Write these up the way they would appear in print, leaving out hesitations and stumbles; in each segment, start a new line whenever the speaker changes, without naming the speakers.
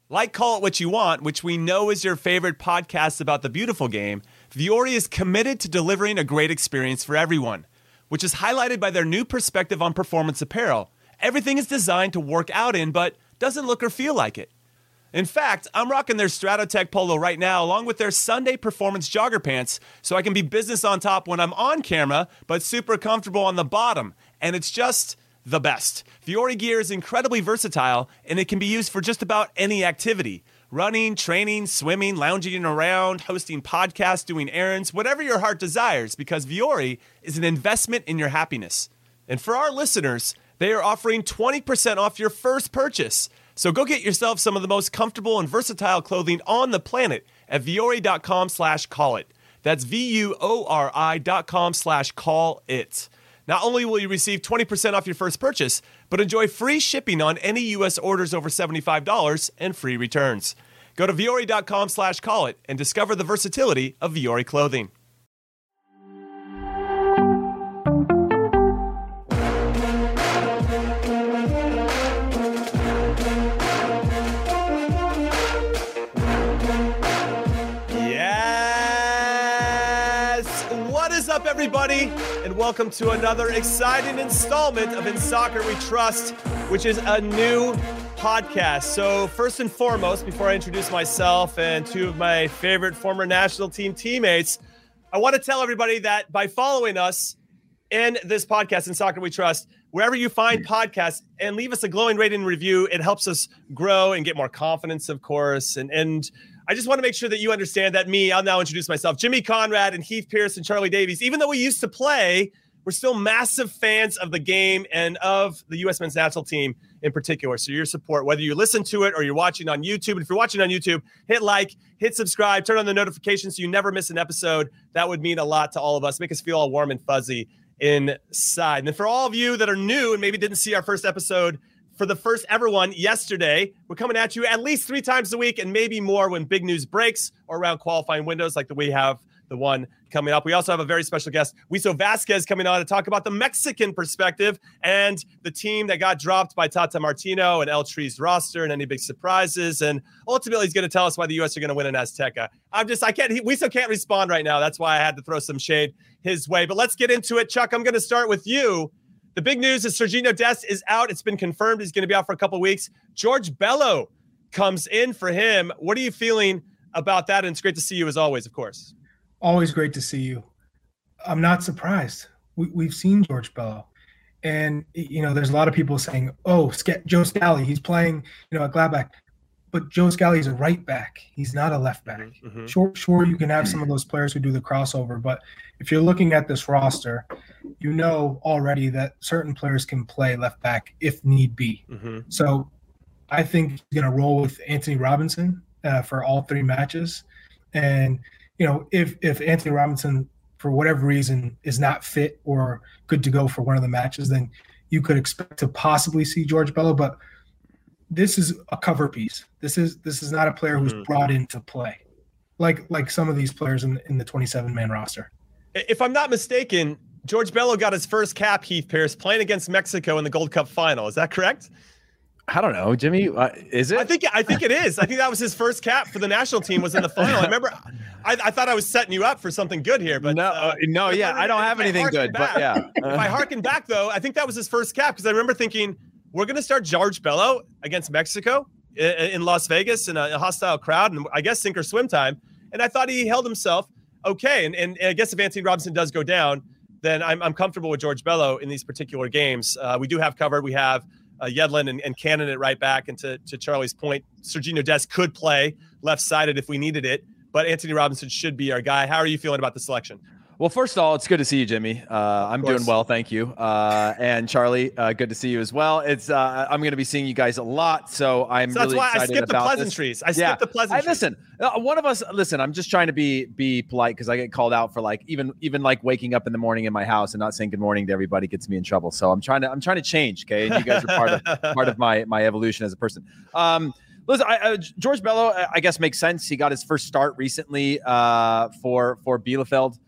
Like Call It What You Want, which we know is your favorite podcast about the beautiful game, Vuori is committed to delivering a great experience for everyone, which is highlighted by their new perspective on performance apparel. Everything is designed to work out in, but doesn't look or feel like it. In fact, I'm rocking their Stratotech polo right now, along with their Sunday Performance jogger pants, so I can be business on top when I'm on camera, but super comfortable on the bottom. And it's just the best. Vuori gear is incredibly versatile, and it can be used for just about any activity. Running, training, swimming, lounging around, hosting podcasts, doing errands, whatever your heart desires, because Vuori is an investment in your happiness. And for our listeners, they are offering 20% off your first purchase. So go get yourself some of the most comfortable and versatile clothing on the planet at vuori.com/callit. That's VUORI.com/callit. Not only will you receive 20% off your first purchase, but enjoy free shipping on any U.S. orders over $75 and free returns. Go to vuori.com/callit and discover the versatility of Vuori clothing. Up, everybody, and welcome to another exciting installment of In Soccer We Trust, which is a new podcast. So first and foremost, before I introduce myself and two of my favorite former national team teammates, I want to tell everybody that by following us in this podcast, In Soccer We Trust, wherever you find podcasts, and leave us a glowing rating and review, it helps us grow and get more confidence, of course, and I just want to make sure that you understand that I'll now introduce myself, Jimmy Conrad and Heath Pierce and Charlie Davies. Even though we used to play, we're still massive fans of the game and of the U.S. men's national team in particular. So your support, whether you listen to it or you're watching on YouTube, and if you're watching on YouTube, hit like, hit subscribe, turn on the notifications so you never miss an episode. That would mean a lot to all of us, make us feel all warm and fuzzy inside. And then for all of you that are new and maybe didn't see our first episode, for the first ever one yesterday, we're coming at you at least 3 times a week and maybe more when big news breaks or around qualifying windows like we have the one coming up. We also have a very special guest, Wiso Vasquez, coming on to talk about the Mexican perspective and the team that got dropped by Tata Martino and El Tri's roster and any big surprises. And ultimately, he's going to tell us why the U.S. are going to win in Azteca. Wiso can't respond right now. That's why I had to throw some shade his way. But let's get into it. Chuck, I'm going to start with you. The big news is Sergiño Dest is out. It's been confirmed he's going to be out for a couple of weeks. George Bello comes in for him. What are you feeling about that? And it's great to see you as always, of course.
Always great to see you. I'm not surprised. We've seen George Bello. And, there's a lot of people saying, Joe Scally, he's playing, at Gladbach. But Joe Scally is a right back. He's not a left back. Mm-hmm. Sure, you can have some of those players who do the crossover. But if you're looking at this roster, you know already that certain players can play left back if need be. Mm-hmm. So I think he's going to roll with Anthony Robinson for all 3 matches. And, if Anthony Robinson, for whatever reason, is not fit or good to go for one of the matches, then you could expect to possibly see George Bello. But this is a cover piece. This is not a player who's brought in to play like some of these players in the 27-man roster.
If I'm not mistaken, George Bello got his first cap, Heath Pierce, playing against Mexico in the Gold Cup final. Is that correct?
I don't know, Jimmy. Is it?
I think it is. I think that was his first cap for the national team was in the final. I remember. I thought I was setting you up for something good here, but
no. Yeah, I don't have anything good, but yeah.
If I harken back though, I think that was his first cap because I remember thinking we're going to start George Bello against Mexico in Las Vegas in a hostile crowd, and I guess sink or swim time. And I thought he held himself okay. And I guess if Anthony Robinson does go down, then I'm comfortable with George Bello in these particular games. We do have covered. We have Yedlin and Cannon at right back. And to Charlie's point, Sergiño Dest could play left-sided if we needed it. But Anthony Robinson should be our guy. How are you feeling about the selection?
Well, first of all, it's good to see you, Jimmy. I'm doing well, thank you. And Charlie, good to see you as well. It's I'm going to be seeing you guys a lot, so I'm really excited about this.
That's why I skipped the pleasantries. I skipped the pleasantries.
Listen, I'm just trying to be polite because I get called out for even waking up in the morning in my house and not saying good morning to everybody gets me in trouble. So I'm trying to change, okay? And you guys are part of my evolution as a person. Listen, George Bello, I guess, makes sense. He got his first start recently for Bielefeld.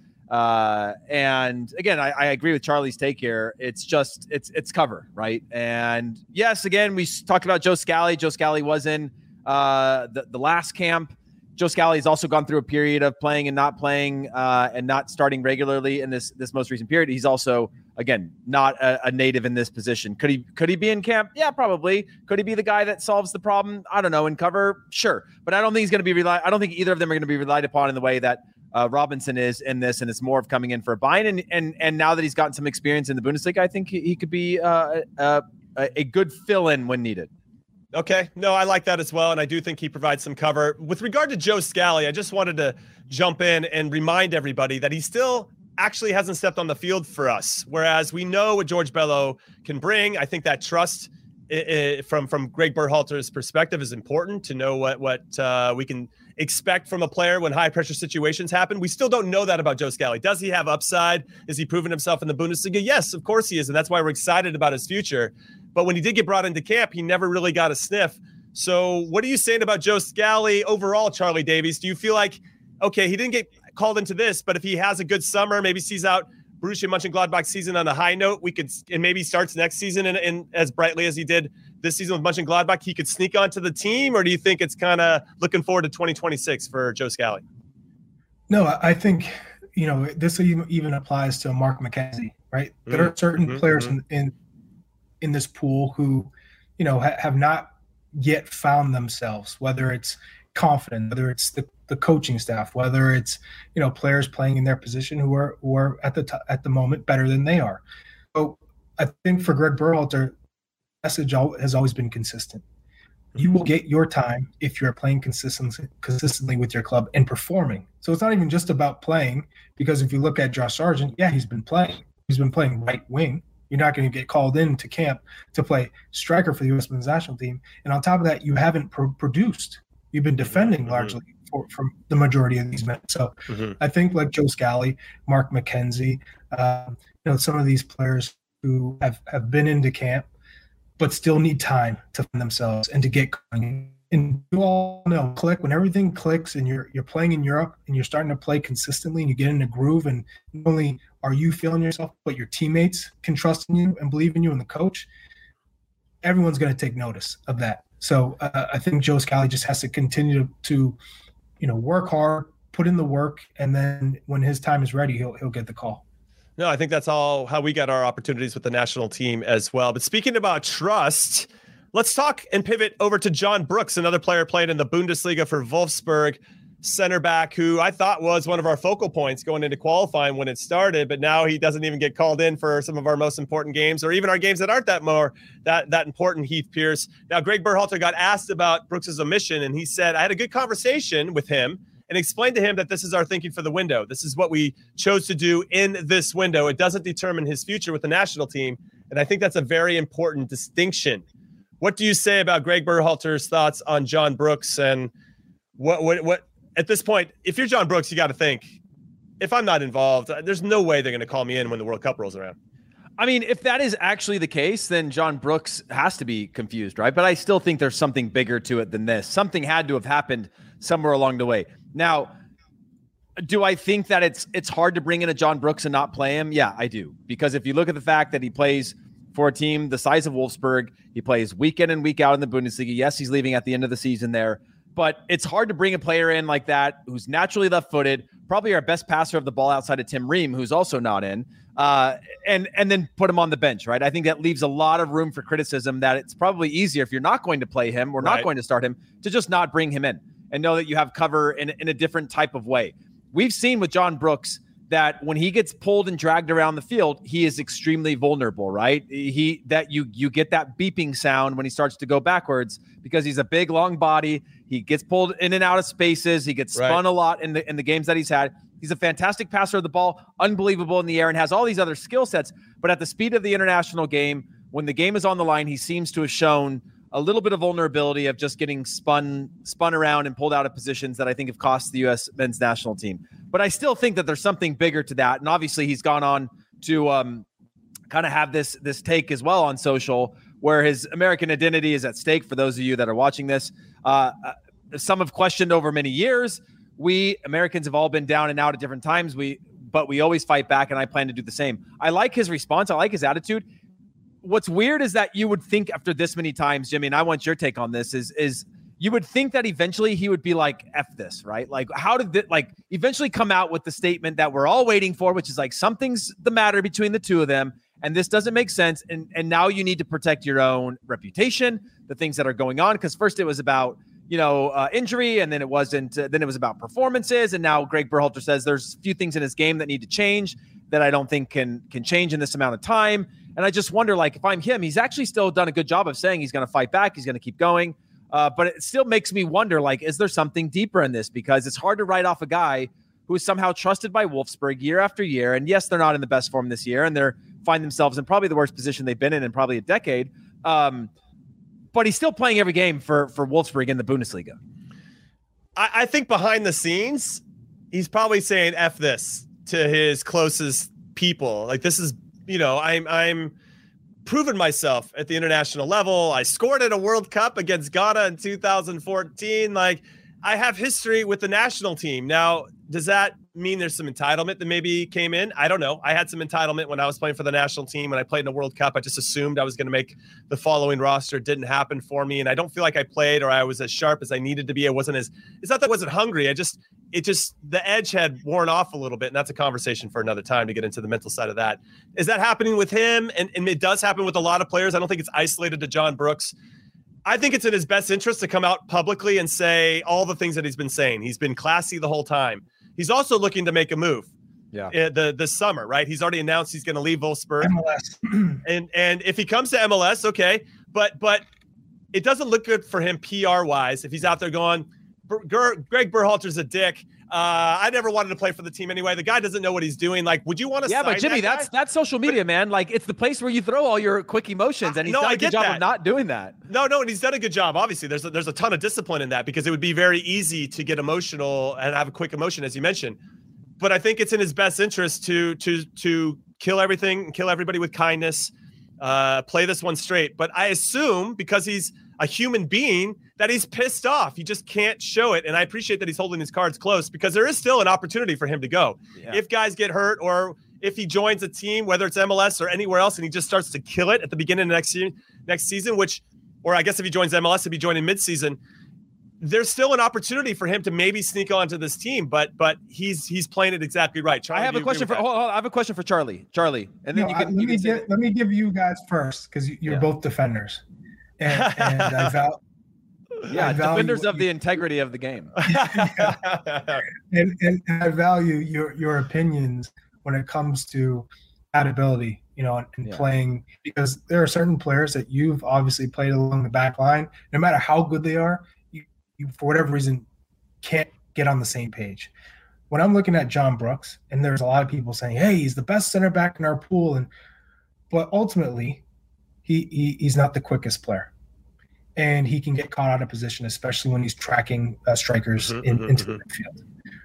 And again, I agree with Charlie's take here. It's just, it's cover, right? And yes, again, we talked about Joe Scally. Joe Scally was in the last camp. Joe Scally has also gone through a period of playing and not playing and not starting regularly in this most recent period. He's also, again, not a native in this position. Could he be in camp? Yeah, probably. Could he be the guy that solves the problem? I don't know. In cover, sure. But I don't think he's going to be I don't think either of them are going to be relied upon in the way that Robinson is in this, and it's more of coming in for a buy-in. And now that he's gotten some experience in the Bundesliga, I think he could be a good fill-in when needed.
Okay. No, I like that as well. And I do think he provides some cover. With regard to Joe Scally, I just wanted to jump in and remind everybody that he still actually hasn't stepped on the field for us. Whereas we know what George Bello can bring. I think that trust from Greg Berhalter's perspective is important to know what we can expect from a player when high pressure situations happen. We still don't know that about Joe Scally. Does he have upside? Is he proven himself in the Bundesliga? Yes, of course he is. And that's why we're excited about his future. But when he did get brought into camp, he never really got a sniff. So what are you saying about Joe Scally overall, Charlie Davies? Do you feel like, okay, he didn't get called into this, but if he has a good summer, maybe sees out Borussia Mönchengladbach season on a high note, and maybe starts next season and as brightly as he did this season with Mönchengladbach, he could sneak onto the team? Or do you think it's kind of looking forward to 2026 for Joe Scally?
No, I think, this even applies to Mark McKenzie, right? There are certain players in this pool who, have not yet found themselves, whether it's confident, whether it's the coaching staff, whether it's, players playing in their position who are at the moment better than they are. So I think for Greg Berhalter, message has always been consistent. You will get your time if you're playing consistently with your club and performing. So it's not even just about playing, because if you look at Josh Sargent, yeah, he's been playing. He's been playing right wing. You're not going to get called into camp to play striker for the U.S. men's national team. And on top of that, you haven't produced. You've been defending largely from the majority of these men. So I think like Joe Scally, Mark McKenzie, some of these players who have been into camp but still need time to find themselves and to get going. And you all know, when everything clicks and you're playing in Europe and you're starting to play consistently and you get in a groove, and not only are you feeling yourself, but your teammates can trust in you and believe in you and the coach, everyone's going to take notice of that. So I think Joe Scally just has to continue to work hard, put in the work, and then when his time is ready, he'll get the call.
No, I think that's all how we got our opportunities with the national team as well. But speaking about trust, let's talk and pivot over to John Brooks, another player playing in the Bundesliga for Wolfsburg, center back, who I thought was one of our focal points going into qualifying when it started, but now he doesn't even get called in for some of our most important games, or even our games that aren't that important. Heath Pierce. Now, Greg Berhalter got asked about Brooks' omission, and he said, I had a good conversation with him and explained to him that this is our thinking for the window. This is what we chose to do in this window. It doesn't determine his future with the national team. And I think that's a very important distinction. What do you say about Greg Berhalter's thoughts on John Brooks? And what at this point, if you're John Brooks, you got to think, if I'm not involved, there's no way they're going to call me in when the World Cup rolls around.
I mean, if that is actually the case, then John Brooks has to be confused, right? But I still think there's something bigger to it than this. Something had to have happened somewhere along the way. Now, do I think that it's hard to bring in a John Brooks and not play him? Yeah, I do. Because if you look at the fact that he plays for a team the size of Wolfsburg, he plays week in and week out in the Bundesliga. Yes, he's leaving at the end of the season there. But it's hard to bring a player in like that who's naturally left-footed, probably our best passer of the ball outside of Tim Ream, who's also not in, and then put him on the bench, right? I think that leaves a lot of room for criticism that it's probably easier if you're not going to play him or not going to start him to just not bring him in and know that you have cover in a different type of way. We've seen with John Brooks that when he gets pulled and dragged around the field, he is extremely vulnerable, right? You get that beeping sound when he starts to go backwards because he's a big, long body. He gets pulled in and out of spaces. He gets spun a lot in the games that he's had. He's a fantastic passer of the ball, unbelievable in the air, and has all these other skill sets. But at the speed of the international game, when the game is on the line, he seems to have shown a little bit of vulnerability of just getting spun around and pulled out of positions that I think have cost the U.S. men's national team. But I still think that there's something bigger to that. And obviously he's gone on to kind of have this take as well on social where his American identity is at stake for those of you that are watching this. Some have questioned over many years. We Americans have all been down and out at different times. But we always fight back, and I plan to do the same. I like his response. I like his attitude. What's weird is that you would think after this many times, Jimmy, and I want your take on this, is you would think that eventually he would be like, F this, right? Like, how did it eventually come out with the statement that we're all waiting for, which is like, something's the matter between the two of them, and this doesn't make sense. And now you need to protect your own reputation, the things that are going on. Because first it was about, injury, and then it wasn't. Then it was about performances, and now Greg Berhalter says there's a few things in his game that need to change that I don't think can change in this amount of time. And I just wonder, like, if I'm him, he's actually still done a good job of saying he's going to fight back, he's going to keep going. But it still makes me wonder, like, is there something deeper in this? Because it's hard to write off a guy who is somehow trusted by Wolfsburg year after year. And yes, they're not in the best form this year, and they're find themselves in probably the worst position they've been in probably a decade. But he's still playing every game for Wolfsburg in the Bundesliga.
I think behind the scenes, he's probably saying F this to his closest people. Like, this is, I'm proven myself at the international level. I scored at a World Cup against Ghana in 2014. Like, I have history with the national team. Now, does that mean there's some entitlement that maybe came in? I don't know. I had some entitlement when I was playing for the national team. When I played in a World Cup, I just assumed I was going to make the following roster. It didn't happen for me. And I don't feel like I played or I was as sharp as I needed to be. It's not that I wasn't hungry. The edge had worn off a little bit. And that's a conversation for another time to get into the mental side of that. Is that happening with him? And it does happen with a lot of players. I don't think it's isolated to John Brooks. I think it's in his best interest to come out publicly and say all the things that he's been saying. He's been classy the whole time. He's also looking to make a move. Yeah. This summer, right? He's already announced he's going to leave Wolfsburg.
MLS.
and if he comes to MLS, okay. But it doesn't look good for him PR wise if he's out there going, Greg Berhalter's a dick. I never wanted to play for the team anyway. The guy doesn't know what he's doing. Like, would you want to?
Yeah, but Jimmy, that's social media, man. Like, it's the place where you throw all your quick emotions, and he's done a good job of not doing that.
No, and he's done a good job. Obviously, there's a ton of discipline in that, because it would be very easy to get emotional and have a quick emotion, as you mentioned. But I think it's in his best interest to kill everything and kill everybody with kindness. Play this one straight. But I assume, because he's a human being, that he's pissed off. He just can't show it. And I appreciate that he's holding his cards close, because there is still an opportunity for him to go. Yeah. If guys get hurt, or if he joins a team, whether it's MLS or anywhere else, and he just starts to kill it at the beginning of next season, or I guess if he joins MLS, he'll be joining midseason, there's still an opportunity for him to maybe sneak onto this team, but he's playing it exactly right. Charlie,
I have a question for Charlie. Charlie, and then
let me give you guys first, because you're both defenders, and I value.
Yeah, defenders of the integrity of the game.
and I value your opinions when it comes to ability, and playing, because there are certain players that you've obviously played along the back line. No matter how good they are, you for whatever reason can't get on the same page. When I'm looking at John Brooks, and there's a lot of people saying, hey, he's the best center back in our pool, but ultimately he's not the quickest player. And he can get caught out of position, especially when he's tracking strikers into the midfield.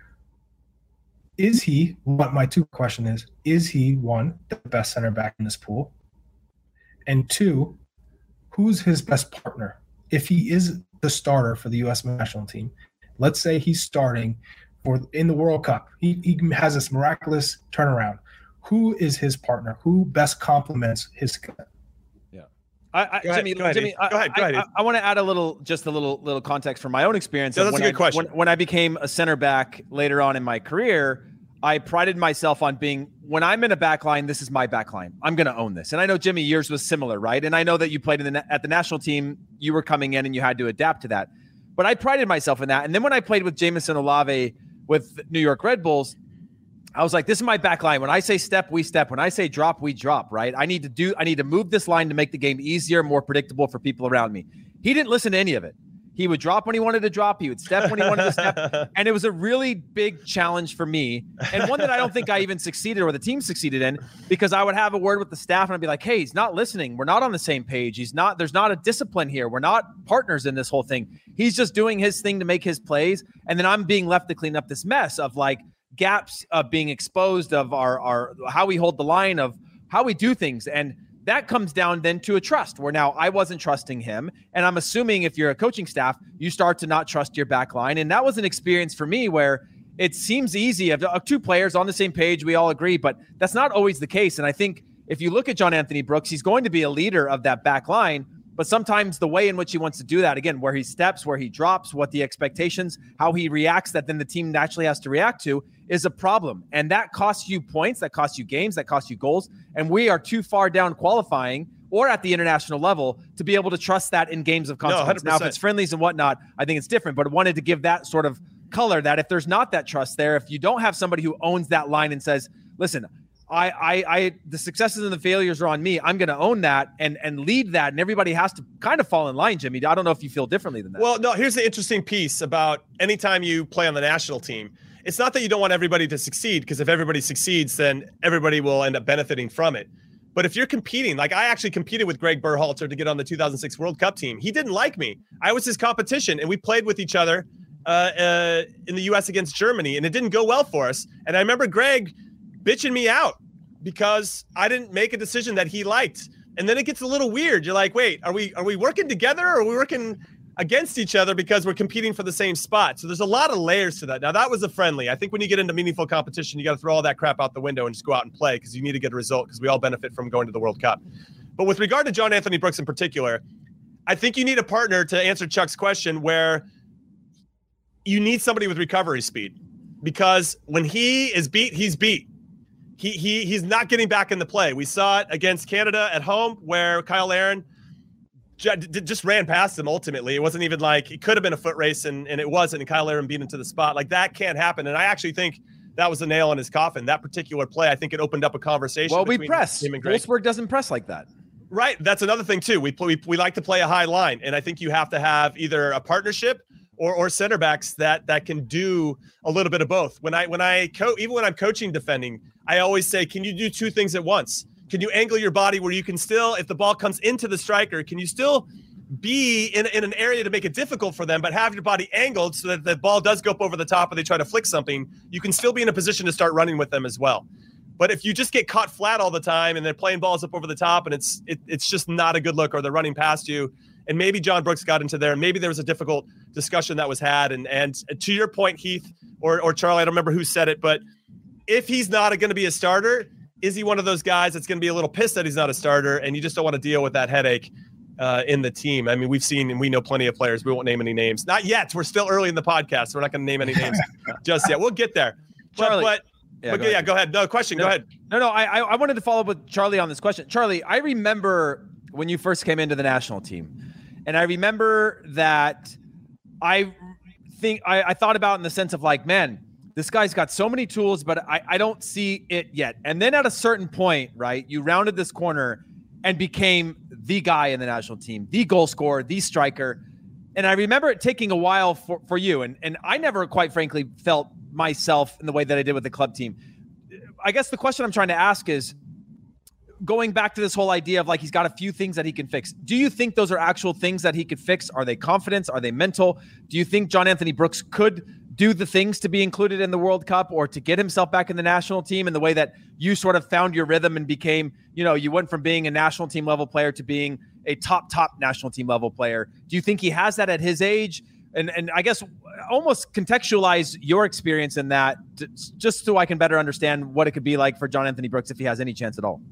Is he, my two question is he, one, the best center back in this pool? And two, who's his best partner? If he is the starter for the U.S. national team, let's say he's starting in the World Cup. He has this miraculous turnaround. Who is his partner? Who best complements his skill?
Jimmy, go ahead. I want to add a little context from my own experience.
No, that's a good question.
When I became a center back later on in my career, I prided myself on being, when I'm in a back line, this is my back line. I'm going to own this. And I know, Jimmy, yours was similar, right? And I know that you played at the national team, you were coming in and you had to adapt to that. But I prided myself in that. And then when I played with Jamison Olave with New York Red Bulls, I was like, this is my back line. When I say step, we step. When I say drop, we drop, right? I need to move this line to make the game easier, more predictable for people around me. He didn't listen to any of it. He would drop when he wanted to drop. He would step when he wanted to step. And it was a really big challenge for me, and one that I don't think I even succeeded, or the team succeeded in, because I would have a word with the staff and I'd be like, hey, he's not listening. We're not on the same page. There's not a discipline here. We're not partners in this whole thing. He's just doing his thing to make his plays. And then I'm being left to clean up this mess of like gaps being exposed of our how we hold the line, of how we do things. And that comes down then to a trust, where now I wasn't trusting him. And I'm assuming if you're a coaching staff, you start to not trust your back line. And that was an experience for me where it seems easy of two players on the same page, we all agree, but that's not always the case. And I think if you look at John Anthony Brooks, he's going to be a leader of that back line. But sometimes the way in which he wants to do that, again, where he steps, where he drops, what the expectations, how he reacts, that then the team naturally has to react to, is a problem. And that costs you points, that costs you games, that costs you goals. And we are too far down qualifying or at the international level to be able to trust that in games of consequence.
No,
now, if it's friendlies and whatnot, I think it's different. But I wanted to give that sort of color, that if there's not that trust there, if you don't have somebody who owns that line and says, listen, the successes and the failures are on me, I'm going to own that and lead that. And everybody has to kind of fall in line, Jimmy. I don't know if you feel differently than that.
Well, no, here's the interesting piece about anytime you play on the national team. It's not that you don't want everybody to succeed, because if everybody succeeds, then everybody will end up benefiting from it. But if you're competing, like I actually competed with Greg Berhalter to get on the 2006 World Cup team. He didn't like me. I was his competition, and we played with each other in the U.S. against Germany, and it didn't go well for us. And I remember Greg bitching me out because I didn't make a decision that he liked. And then it gets a little weird. You're like, wait, are we working together, or are we working against each other because we're competing for the same spot? So there's a lot of layers to that. Now, that was a friendly. I think when you get into meaningful competition, you got to throw all that crap out the window and just go out and play, because you need to get a result, because we all benefit from going to the World Cup. But with regard to John Anthony Brooks in particular, I think you need a partner, to answer Chuck's question, where you need somebody with recovery speed, because when he is beat, he's beat. He's not getting back in the play. We saw it against Canada at home, where Kyle Aaron just ran past him. Ultimately, it wasn't even like it could have been a foot race, and it wasn't. And Kyle Aaron beat him to the spot. Like, that can't happen. And I actually think that was a nail in his coffin. That particular play, I think it opened up a conversation.
Well, we press. Wolfsburg doesn't press like that. Right.
That's another thing too. We like to play a high line, and I think you have to have either a partnership or center backs that can do a little bit of both. When I'm coaching defending, I always say, can you do two things at once? Can you angle your body where you can still, if the ball comes into the striker, can you still be in an area to make it difficult for them, but have your body angled so that the ball does go up over the top and they try to flick something? You can still be in a position to start running with them as well. But if you just get caught flat all the time and they're playing balls up over the top, and it's just not a good look, or they're running past you. And maybe John Brooks got into there, and maybe there was a difficult discussion that was had. And to your point, Heath, or Charlie, I don't remember who said it, but if he's not going to be a starter, is he one of those guys that's going to be a little pissed that he's not a starter, and you just don't want to deal with that headache in the team? I mean, we've seen and we know plenty of players. We won't name any names. Not yet. We're still early in the podcast, so we're not going to name any names just yet. We'll get there.
Charlie,
go ahead. No question. Go ahead.
No. I wanted to follow up with Charlie on this question. Charlie, I remember when you first came into the national team, and I remember that I thought about in the sense of like, man, this guy's got so many tools, but I don't see it yet. And then at a certain point, right, you rounded this corner and became the guy in the national team, the goal scorer, the striker. And I remember it taking a while for you. And I never, quite frankly, felt myself in the way that I did with the club team. I guess the question I'm trying to ask is, going back to this whole idea of like, he's got a few things that he can fix. Do you think those are actual things that he could fix? Are they confidence? Are they mental? Do you think John Anthony Brooks could do the things to be included in the World Cup, or to get himself back in the national team in the way that you sort of found your rhythm and became, you went from being a national team level player to being a top national team level player? Do you think he has that at his age? And I guess almost contextualize your experience in that, just so I can better understand what it could be like for John Anthony Brooks if he has any chance at all.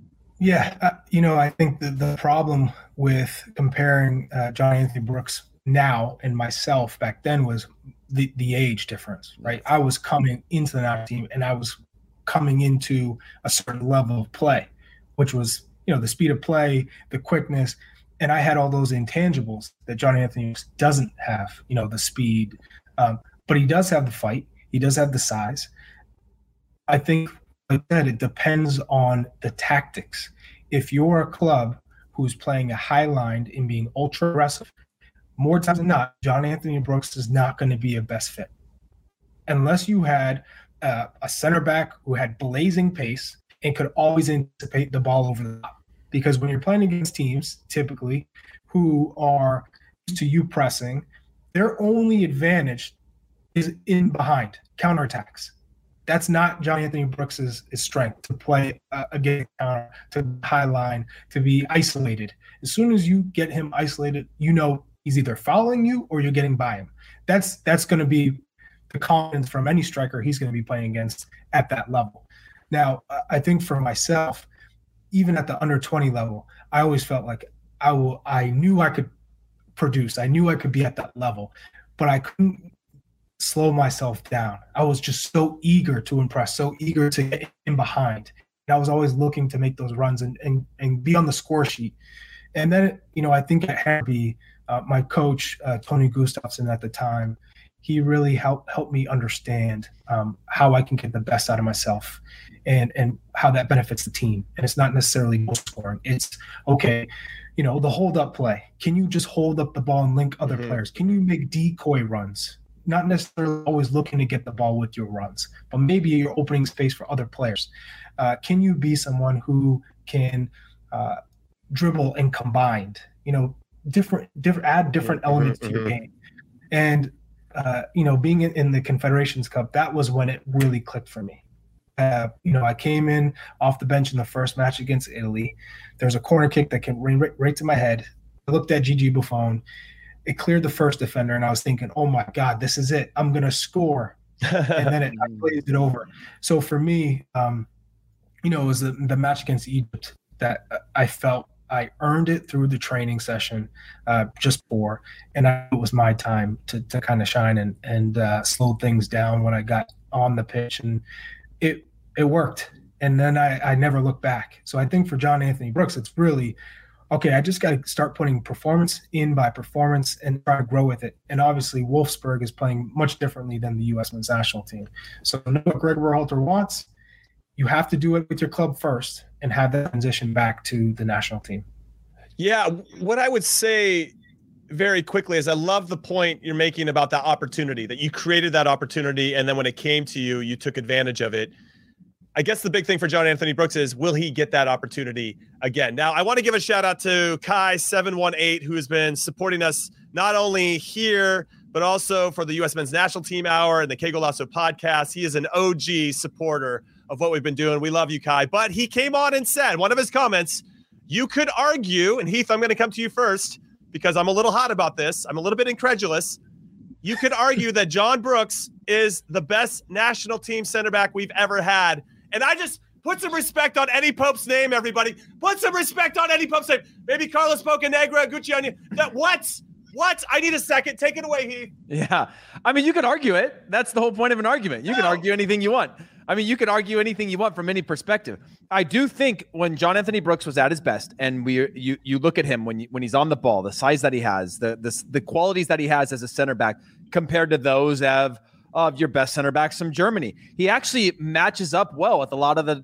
Yeah. I think the problem with comparing John Anthony Brooks now and myself back then was the age difference, right? I was coming into the national team, and I was coming into a certain level of play, which was, the speed of play, the quickness, and I had all those intangibles that John Anthony doesn't have, the speed, but he does have the fight. He does have the size. I think, like that, it depends on the tactics. If you're a club who's playing a high line and being ultra aggressive, more times than not, John Anthony Brooks is not going to be a best fit. Unless you had a center back who had blazing pace and could always anticipate the ball over the top. Because when you're playing against teams, typically, who are used to you pressing, their only advantage is in behind, counterattacks. That's not John Anthony Brooks' strength, to play against counter, to high line, to be isolated. As soon as you get him isolated, he's either following you or you're getting by him. That's going to be the confidence from any striker he's going to be playing against at that level. Now, I think for myself, even at the under 20 level, I always felt like I knew I could produce. I knew I could be at that level, but I couldn't slow myself down. I was just so eager to impress, so eager to get in behind. And I was always looking to make those runs and be on the score sheet. And then, I think at Hammarby, my coach, Tony Gustafsson at the time, he really helped me understand how I can get the best out of myself and how that benefits the team. And it's not necessarily goal scoring. It's, okay, the hold-up play. Can you just hold up the ball and link other players? Can you make decoy runs? Not necessarily always looking to get the ball with your runs, but maybe you're opening space for other players. Can you be someone who can dribble and combined, different add different elements to your game? And, being in the Confederations Cup, that was when it really clicked for me. I came in off the bench in the first match against Italy. There's a corner kick that came right to my head. I looked at Gigi Buffon. It cleared the first defender, and I was thinking, oh, my God, this is it. I'm going to score. And then I glazed it over. So for me, it was the match against Egypt that I felt I earned it through the training session just before, and it was my time to kind of shine and slow things down when I got on the pitch, and it worked. And then I never looked back. So I think for John Anthony Brooks, it's really, okay, I just got to start putting performance in by performance and try to grow with it. And obviously Wolfsburg is playing much differently than the U.S. men's national team. So know what Greg Berhalter wants. You have to do it with your club first and have that transition back to the national team.
Yeah, what I would say very quickly is I love the point you're making about that opportunity, that you created that opportunity, and then when it came to you, you took advantage of it. I guess the big thing for John Anthony Brooks is, will he get that opportunity again? Now, I want to give a shout out to Kai718, who has been supporting us not only here, but also for the U.S. Men's National Team Hour and the Que Golazo podcast. He is an OG supporter of what we've been doing. We love you, Kai. But he came on and said, one of his comments, you could argue, and Heath, I'm going to come to you first because I'm a little hot about this. I'm a little bit incredulous. You could argue that John Brooks is the best national team center back we've ever had. And I just put some respect on Eddie Pope's name, everybody. Put some respect on Eddie Pope's name. Maybe Carlos Bocanegra, Gucci Onion. What? I need a second. Take it away, Heath.
Yeah. I mean, you could argue it. That's the whole point of an argument. You can argue anything you want. I mean, you can argue anything you want from any perspective. I do think when John Anthony Brooks was at his best, and you look at him when he's on the ball, the size that he has, the qualities that he has as a center back compared to those of your best center backs from Germany, he actually matches up well with a lot of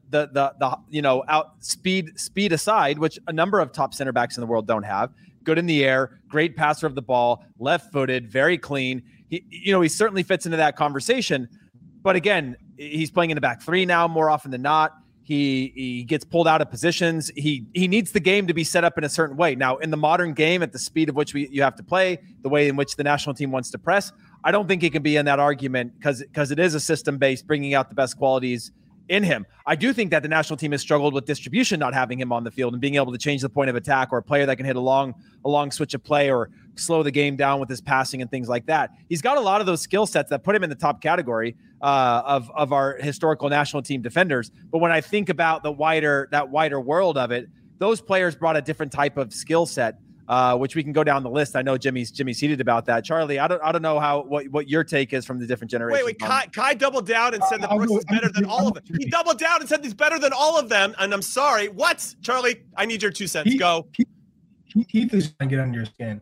the out speed aside, which a number of top center backs in the world don't have. Good in the air, great passer of the ball, left-footed, very clean. He certainly fits into that conversation. But again, he's playing in the back three now more often than not. He gets pulled out of positions. He needs the game to be set up in a certain way. Now, in the modern game, at the speed of which you have to play, the way in which the national team wants to press, I don't think he can be in that argument because it is a system-based, bringing out the best qualities in him. I do think that the national team has struggled with distribution, not having him on the field and being able to change the point of attack, or a player that can hit a long switch of play or slow the game down with his passing and things like that. He's got a lot of those skill sets that put him in the top category of our historical national team defenders. But when I think about that wider world of it, those players brought a different type of skill set, which we can go down the list. I know Jimmy's heated about that. Charlie, I don't know what your take is from the different generations.
Wait, Kai doubled down and said that Brooks is better than all of them. He doubled down and said he's better than all of them. And I'm sorry. What? Charlie, I need your 2 cents. Go.
Heath is going to get under your skin.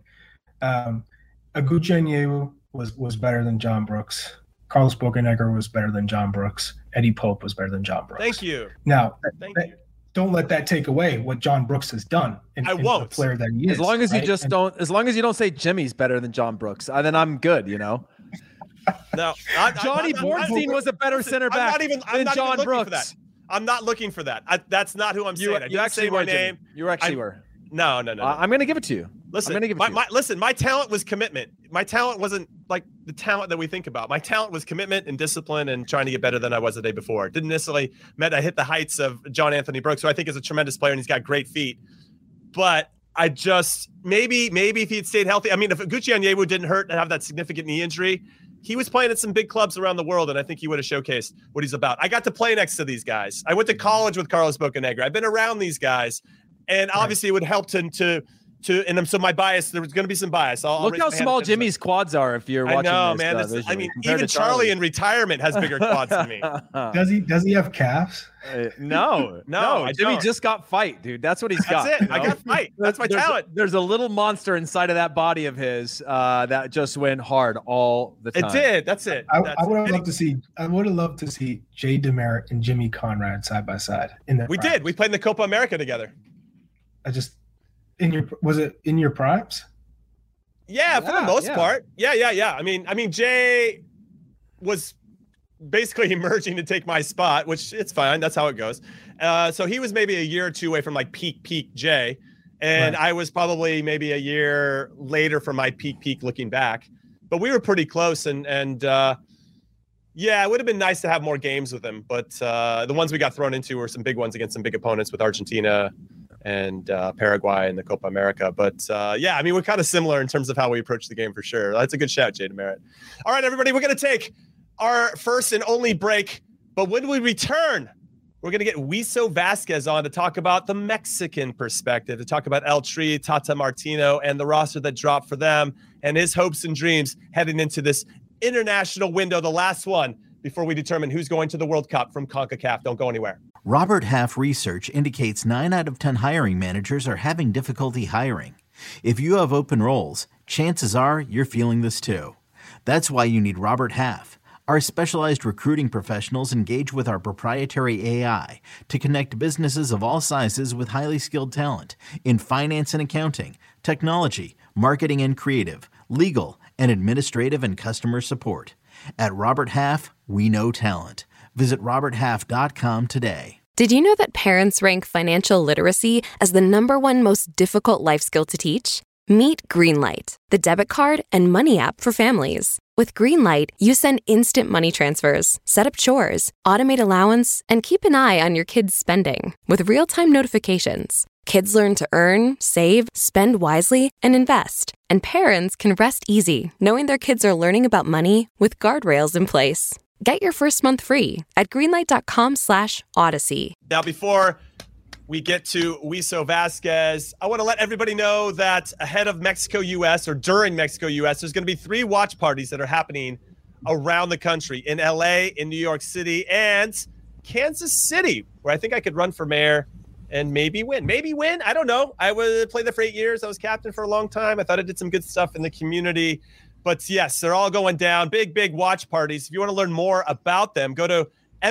Aguchi Onyewu was better than John Brooks. Carlos Bocanegra was better than John Brooks. Eddie Pope was better than John Brooks.
Thank you.
Now, don't let that take away what John Brooks has done.
I won't.
The player that he is.
As long as you don't say Jimmy's better than John Brooks, then I'm good.
No,
Johnny Bornstein was a better center back than John Brooks.
I'm not looking for that. That's not who I'm saying.
You actually were. Name. You actually were.
No.
I'm going to give it to you.
Listen,
I'm going to give it to you.
Listen, my talent was commitment. My talent wasn't like the talent that we think about. My talent was commitment and discipline and trying to get better than I was the day before. It didn't necessarily mean I hit the heights of John Anthony Brooks, who I think is a tremendous player and he's got great feet. But I just maybe if he'd stayed healthy. I mean, if Gucci Onyewu didn't hurt and have that significant knee injury, he was playing at some big clubs around the world, and I think he would have showcased what he's about. I got to play next to these guys. I went to college with Carlos Bocanegra. I've been around these guys, and obviously it would help him to so my bias, there was going to be some bias.
Look how small Jimmy's quads are if you're watching.
I know,
this,
man. I mean, even Charlie in retirement has bigger quads than me.
Does he have calves?
No. Jimmy just got fight, dude. That's what he's got.
That's it. I got fight. That's my talent.
There's a little monster inside of that body of his that just went hard all the time.
It did. That's it.
I would have loved to see Jay DeMerit and Jimmy Conrad side by side in that.
We did. We played in the Copa America together.
Was it in your primes?
Yeah, for the most part. Yeah. I mean, Jay was basically emerging to take my spot, which it's fine. That's how it goes. So he was maybe a year or two away from like peak Jay. And I was probably maybe a year later from my peak looking back. But we were pretty close. And it would have been nice to have more games with him. But the ones we got thrown into were some big ones against some big opponents with Argentina and Paraguay in the Copa America. But I mean, we're kind of similar in terms of how we approach the game for sure. That's a good shout, Jay DeMerit. All right, everybody, we're going to take our first and only break. But when we return, we're going to get Huiso Vasquez on to talk about the Mexican perspective, to talk about El Tri, Tata Martino, and the roster that dropped for them and his hopes and dreams heading into this international window, the last one, before we determine who's going to the World Cup from CONCACAF. Don't go anywhere.
Robert Half research indicates 9 out of 10 hiring managers are having difficulty hiring. If you have open roles, chances are you're feeling this too. That's why you need Robert Half. Our specialized recruiting professionals engage with our proprietary AI to connect businesses of all sizes with highly skilled talent in finance and accounting, technology, marketing and creative, legal, and administrative and customer support. At Robert Half, we know talent. Visit roberthalf.com today.
Did you know that parents rank financial literacy as the #1 most difficult life skill to teach? Meet Greenlight, the debit card and money app for families. With Greenlight, you send instant money transfers, set up chores, automate allowance, and keep an eye on your kids' spending with real-time notifications. Kids learn to earn, save, spend wisely, and invest. And parents can rest easy knowing their kids are learning about money with guardrails in place. Get your first month free at greenlight.com/Odyssey.
Now, before we get to Huiso Vasquez, I want to let everybody know that ahead of Mexico-US or during Mexico-US, there's going to be 3 watch parties that are happening around the country in LA, in New York City, and Kansas City, where I think I could run for mayor and maybe win. I don't know. I played there for 8 years. I was captain for a long time. I thought I did some good stuff in the community. But yes, they're all going down. Big watch parties. If you want to learn more about them, go to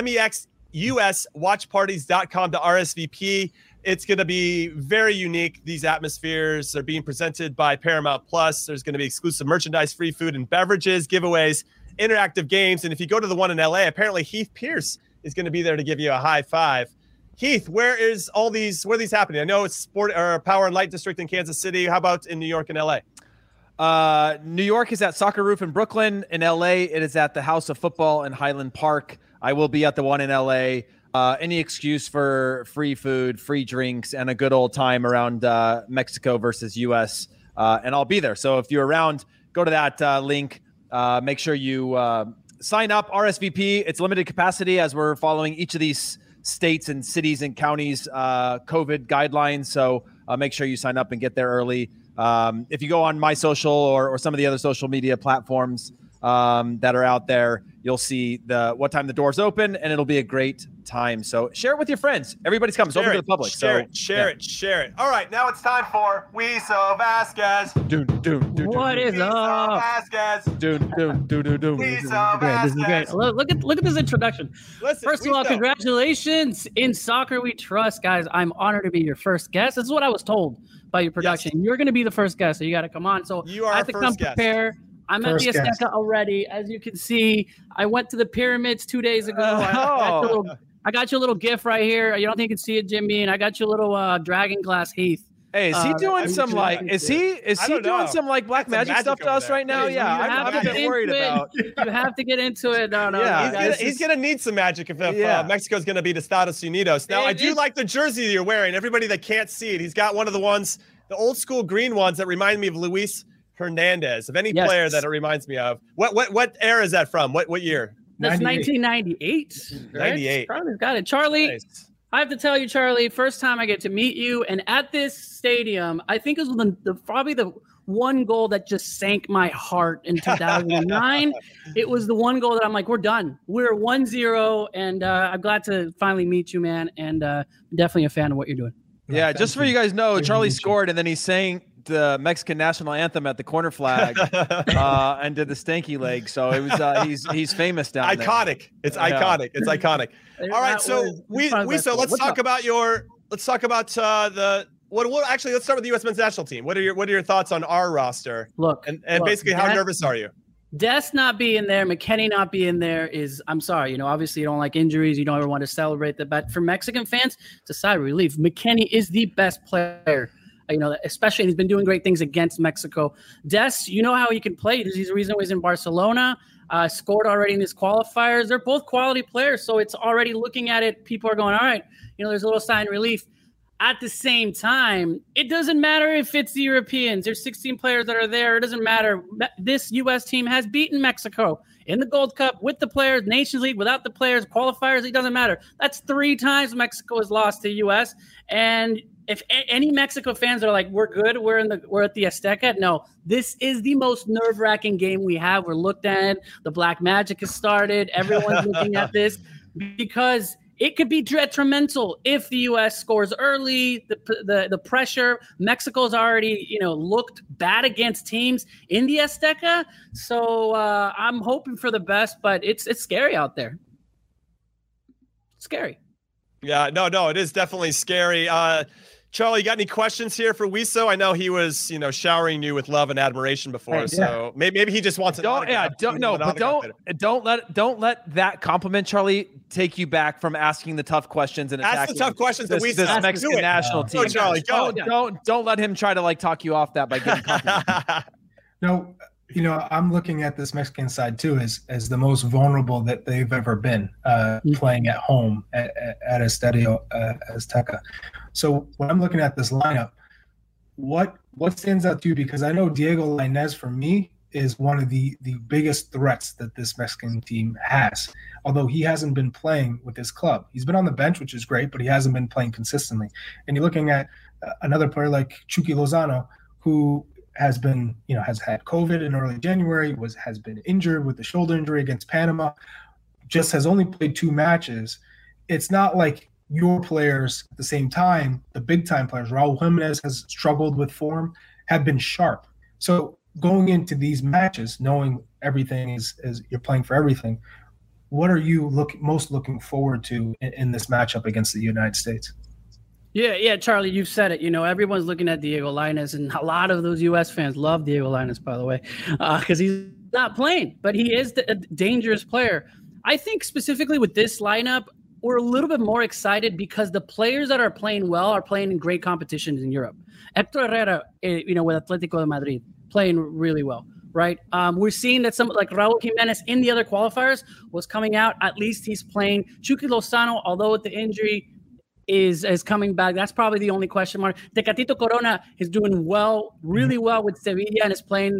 MEXUSWatchparties.com to RSVP. It's going to be very unique. These atmospheres are being presented by Paramount Plus. There's going to be exclusive merchandise, free food and beverages, giveaways, interactive games. And if you go to the one in LA, apparently Heath Pierce is going to be there to give you a high five. Heath, where are these happening? I know it's Sport or Power and Light District in Kansas City. How about in New York and LA?
New York is at Soccer Roof in Brooklyn. In LA, it is at the House of Football in Highland Park. I will be at the one in LA. Any excuse for free food, free drinks, and a good old time around Mexico versus US. And I'll be there. So if you're around, go to that link. Make sure you sign up, RSVP. It's limited capacity as we're following each of these states and cities and counties COVID guidelines. So make sure you sign up and get there early. If you go on my social or some of the other social media platforms that are out there, you'll see what time the doors open, and it'll be a great time. So share it with your friends. Everybody's coming. It's open to the public.
Share it. All right, now it's time for Huiso Vasquez.
What is up?
Vasquez.
Huiso Vasquez. This is great. Look at this introduction. First of all, congratulations. In Soccer We Trust, guys. I'm honored to be your first guest. This is what I was told by your production. Yes. You're going to be the first guest, so you got to come on. So
you are
I have to come prepare. I'm at the Azteca already. As you can see, I went to the pyramids 2 days ago. I got you a little gift right here. You don't think you can see it, Jimmy, and I got you a little dragon glass Heath.
Hey, is he doing some like? Is he doing some like black magic stuff to us right now? Yeah, I'm a bit worried about.
You have to get into it. No.
Yeah, he's gonna need some magic if Mexico's gonna beat Estados Unidos. Now, I do like the jersey that you're wearing. Everybody that can't see it, he's got one of the ones, the old school green ones that remind me of Luis Hernandez. Of any player that it reminds me of. What era is that from? What year?
That's 1998.
98.
Charlie's got it. Charlie.
Nice.
I have to tell you, Charlie, first time I get to meet you, and at this stadium, I think it was probably the one goal that just sank my heart in 2009. It was the one goal that I'm like, we're done. We're 1-0, and I'm glad to finally meet you, man, and definitely a fan of what you're doing.
Yeah, just for you guys know, Charlie scored, and then he sang the Mexican national anthem at the corner flag and did the stanky leg. So it was he's famous down there.
Iconic. It's iconic. It's iconic. All right, so let's talk about let's start with the U.S. men's national team. What are your thoughts on our roster?
Look,
basically, how nervous are you?
Des not being there, McKennie not being there is, I'm sorry, obviously you don't like injuries, you don't ever want to celebrate that, but for Mexican fans, it's a sigh of relief. McKennie is the best player, especially he's been doing great things against Mexico. Des, you know how he can play. He's the reason why he's in Barcelona, scored already in his qualifiers. They're both quality players, so it's already looking at it. People are going, all right, there's a little sign of relief. At the same time, it doesn't matter if it's the Europeans. There's 16 players that are there. It doesn't matter. This U.S. team has beaten Mexico in the Gold Cup with the players, Nations League without the players, qualifiers. It doesn't matter. That's 3 times Mexico has lost to U.S. And if any Mexico fans are like, we're good, we're at the Azteca. No, this is the most nerve-wracking game we have. We're looked at. The black magic has started. Everyone's looking at this because it could be detrimental if the U.S. scores early. The pressure. Mexico's already, looked bad against teams in the Azteca. So I'm hoping for the best, but it's scary out there. Scary.
Yeah, no, it is definitely scary. Charlie, you got any questions here for Wiso? I know he was, showering you with love and admiration before, right, so maybe he just wants to.
Don't let that compliment, Charlie, take you back from asking the tough questions and
ask the tough questions that
this Mexican national team.
Go, Charlie, go.
Don't let him try to talk you off that by getting compliments.
No. I'm looking at this Mexican side too as the most vulnerable that they've ever been playing at home at Estadio Azteca. So when I'm looking at this lineup, what stands out to you? Because I know Diego Lainez for me is one of the biggest threats that this Mexican team has. Although he hasn't been playing with his club, he's been on the bench, which is great, but he hasn't been playing consistently. And you're looking at another player like Chucky Lozano, who has been, has had COVID in early January, has been injured with the shoulder injury against Panama, just has only played 2 matches. It's not like your players at the same time, the big time players, Raul Jimenez has struggled with form, have been sharp. So going into these matches, knowing everything is you're playing for everything, what are you most looking forward to in this matchup against the United States?
Yeah, Charlie, you've said it. Everyone's looking at Diego Lainez, and a lot of those U.S. fans love Diego Lainez, by the way, because he's not playing, but he is a dangerous player. I think specifically with this lineup, we're a little bit more excited because the players that are playing well are playing in great competitions in Europe. Héctor Herrera, with Atlético de Madrid, playing really well, right? We're seeing that some like Raul Jimenez in the other qualifiers was coming out. At least he's playing. Chucky Lozano, although with the injury, is coming back. That's probably the only question mark. Tecatito Corona is doing well, really well with Sevilla and is playing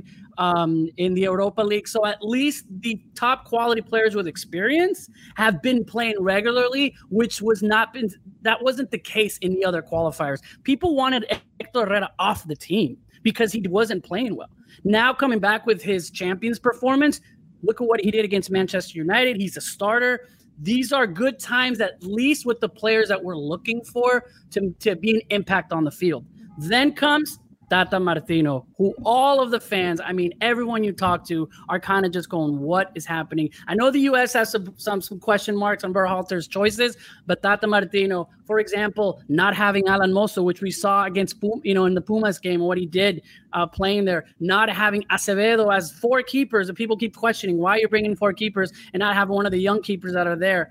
in the Europa League. So at least the top quality players with experience have been playing regularly, which that wasn't the case in the other qualifiers. People wanted Héctor Herrera off the team because he wasn't playing well. Now coming back with his Champions performance, look at what he did against Manchester United. He's a starter. These are good times, at least with the players that we're looking for to be an impact on the field. Then comes Tata Martino, who all of the fans, everyone you talk to are kind of just going, what is happening? I know the U.S. has some question marks on Berhalter's choices, but Tata Martino, for example, not having Alan Mozo, which we saw against, in the Pumas game, what he did playing there, not having Acevedo as 4 keepers, and people keep questioning why you're bringing 4 keepers and not having one of the young keepers that are there,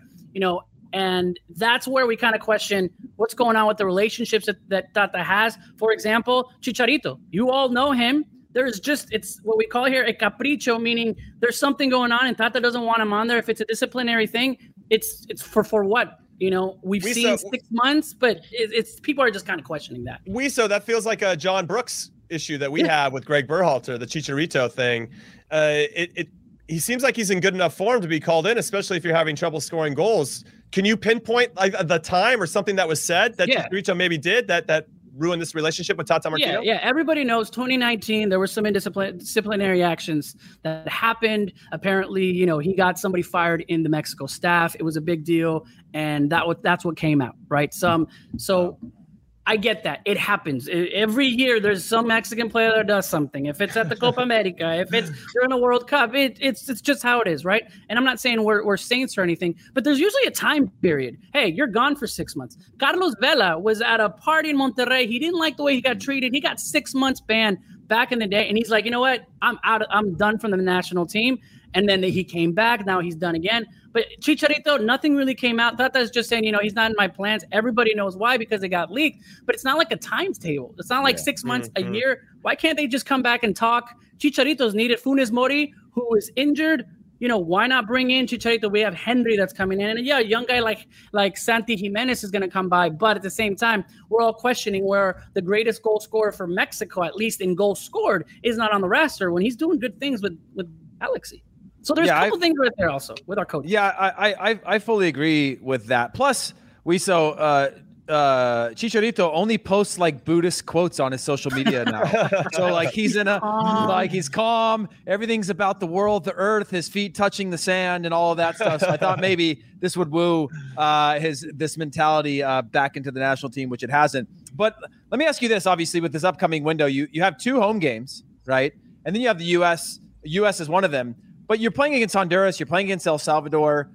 and that's where we kind of question what's going on with the relationships that Tata has. For example, Chicharito, you all know him. It's what we call here a capricho, meaning there's something going on and Tata doesn't want him on there. If it's a disciplinary thing, it's for what? We've seen 6 months, but it's people are just kind of questioning that.
That feels like a John Brooks issue that we have with Greg Berhalter, the Chicharito thing. he seems like he's in good enough form to be called in, especially if you're having trouble scoring goals. Can you pinpoint like the time or something that was said that Chicharito maybe did that ruined this relationship with Tata Martino?
Yeah. Everybody knows 2019, there were some disciplinary actions that happened. Apparently, he got somebody fired in the Mexico staff. It was a big deal. And that's what came out, right? So I get that. It happens. Every year there's some Mexican player that does something. If it's at the Copa America, if it's during a World Cup, it's just how it is, right? And I'm not saying we're saints or anything, but there's usually a time period. Hey, you're gone for 6 months. Carlos Vela was at a party in Monterrey. He didn't like the way he got treated. He got 6 months banned back in the day. And he's like, you know what? I'm done from the national team. And then he came back. Now he's done again. But Chicharito, nothing really came out. Tata's just saying, he's not in my plans. Everybody knows why, because it got leaked. But it's not like a timetable. It's not like 6 months, a year. Why can't they just come back and talk? Chicharito's needed. Funes Mori, who is injured, why not bring in Chicharito? We have Henry that's coming in. And a young guy like Santi Jimenez is going to come by. But at the same time, we're all questioning where the greatest goal scorer for Mexico, at least in goals scored, is not on the roster when he's doing good things with Galaxy. So there's a couple things right there also with our coach.
Yeah, I fully agree with that. Plus, Chicharito only posts like Buddhist quotes on his social media now. So like he's he's calm. Everything's about the world, the earth, his feet touching the sand and all of that stuff. So I thought maybe this would woo this mentality back into the national team, which it hasn't. But let me ask you this, obviously, with this upcoming window, you have 2 home games, right? And then you have the U.S. U.S. is one of them. But you're playing against Honduras. You're playing against El Salvador.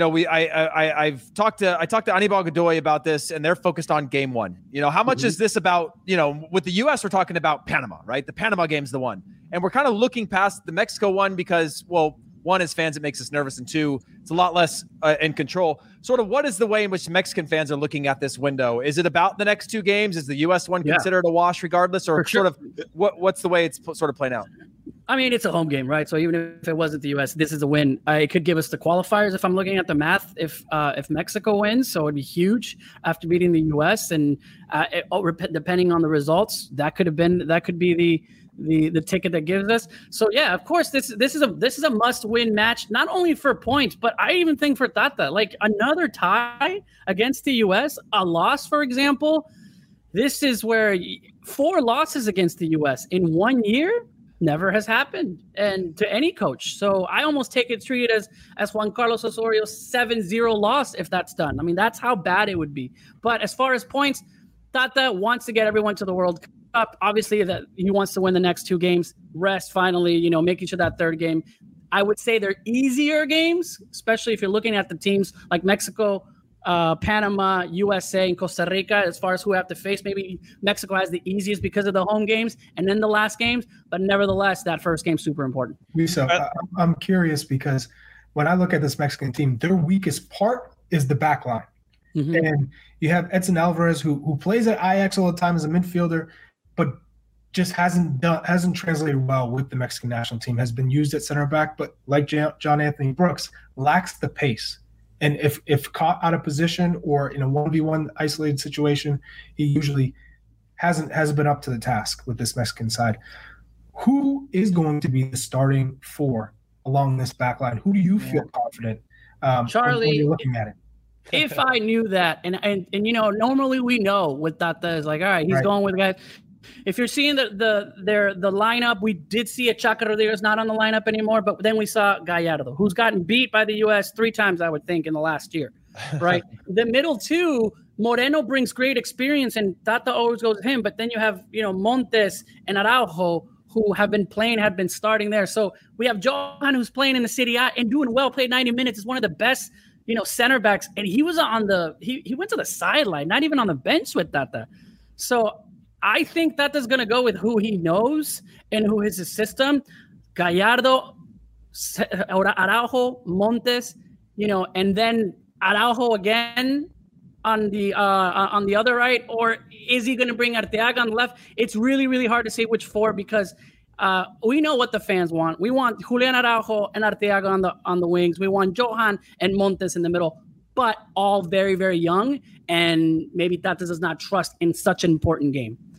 I talked to Anibal Godoy about this, and they're focused on game 1. How much is this about? With the U.S., we're talking about Panama, right? The Panama game's the one, and we're kind of looking past the Mexico one because, well, 1, as fans, it makes us nervous, and 2, it's a lot less in control. Sort of, what is the way in which Mexican fans are looking at this window? Is it about the next 2 games? Is the U.S. one considered a wash regardless, or sort of what's the way it's sort of playing out?
I mean, it's a home game, right? So even if it wasn't the U.S., this is a win. It could give us the qualifiers if I'm looking at the math. If Mexico wins, so it'd be huge after beating the U.S. And depending on the results, that could be the ticket that gives us. So yeah, of course, this is a must-win match, not only for points, but I even think for Tata, like another tie against the U.S., a loss, for example. This is where 4 losses against the U.S. in 1 year. Never has happened, and to any coach. So I almost treat it as Juan Carlos Osorio's 7-0 loss if that's done. I mean, that's how bad it would be. But as far as points, Tata wants to get everyone to the World Cup. Obviously, that he wants to win the next 2 games. Rest finally, making sure that 3rd game. I would say they're easier games, especially if you're looking at the teams like Mexico, Panama, USA, and Costa Rica, as far as who have to face. Maybe Mexico has the easiest because of the home games and then the last games, but nevertheless, that first game's super important.
So I'm curious because when I look at this Mexican team, their weakest part is the back line. Mm-hmm. And you have Edson Alvarez, who plays at Ajax all the time as a midfielder, but just hasn't translated well with the Mexican national team, has been used at center back, but like John Anthony Brooks, lacks the pace. And if caught out of position or in a 1v1 isolated situation, he usually hasn't been up to the task with this Mexican side. Who is going to be the starting 4 along this back line? Who do you feel confident
Charlie,
when you're looking at it?
If I knew that, and normally we know with Tata is like, all right, he's going with guys. If you're seeing the lineup, we did see a Chaca Rodriguez not on the lineup anymore, but then we saw Gallardo, who's gotten beat by the U.S. 3 times, I would think, in the last year, right? The middle 2, Moreno brings great experience, and Tata always goes with him, but then you have, Montes and Araujo, who have been starting there. So we have Johan, who's playing in the Serie A and doing well, played 90 minutes, is one of the best, center backs, and he was he went to the sideline, not even on the bench with Tata. So I think Tata's going to go with who he knows and who is his system. Gallardo, Araujo, Montes, and then Araujo again on the other right, or is he going to bring Arteaga on the left? It's really, really hard to say which 4 because we know what the fans want. We want Julian Araujo and Arteaga on the wings. We want Johan and Montes in the middle, but all very, very young, and maybe Tata does not trust in such an important game.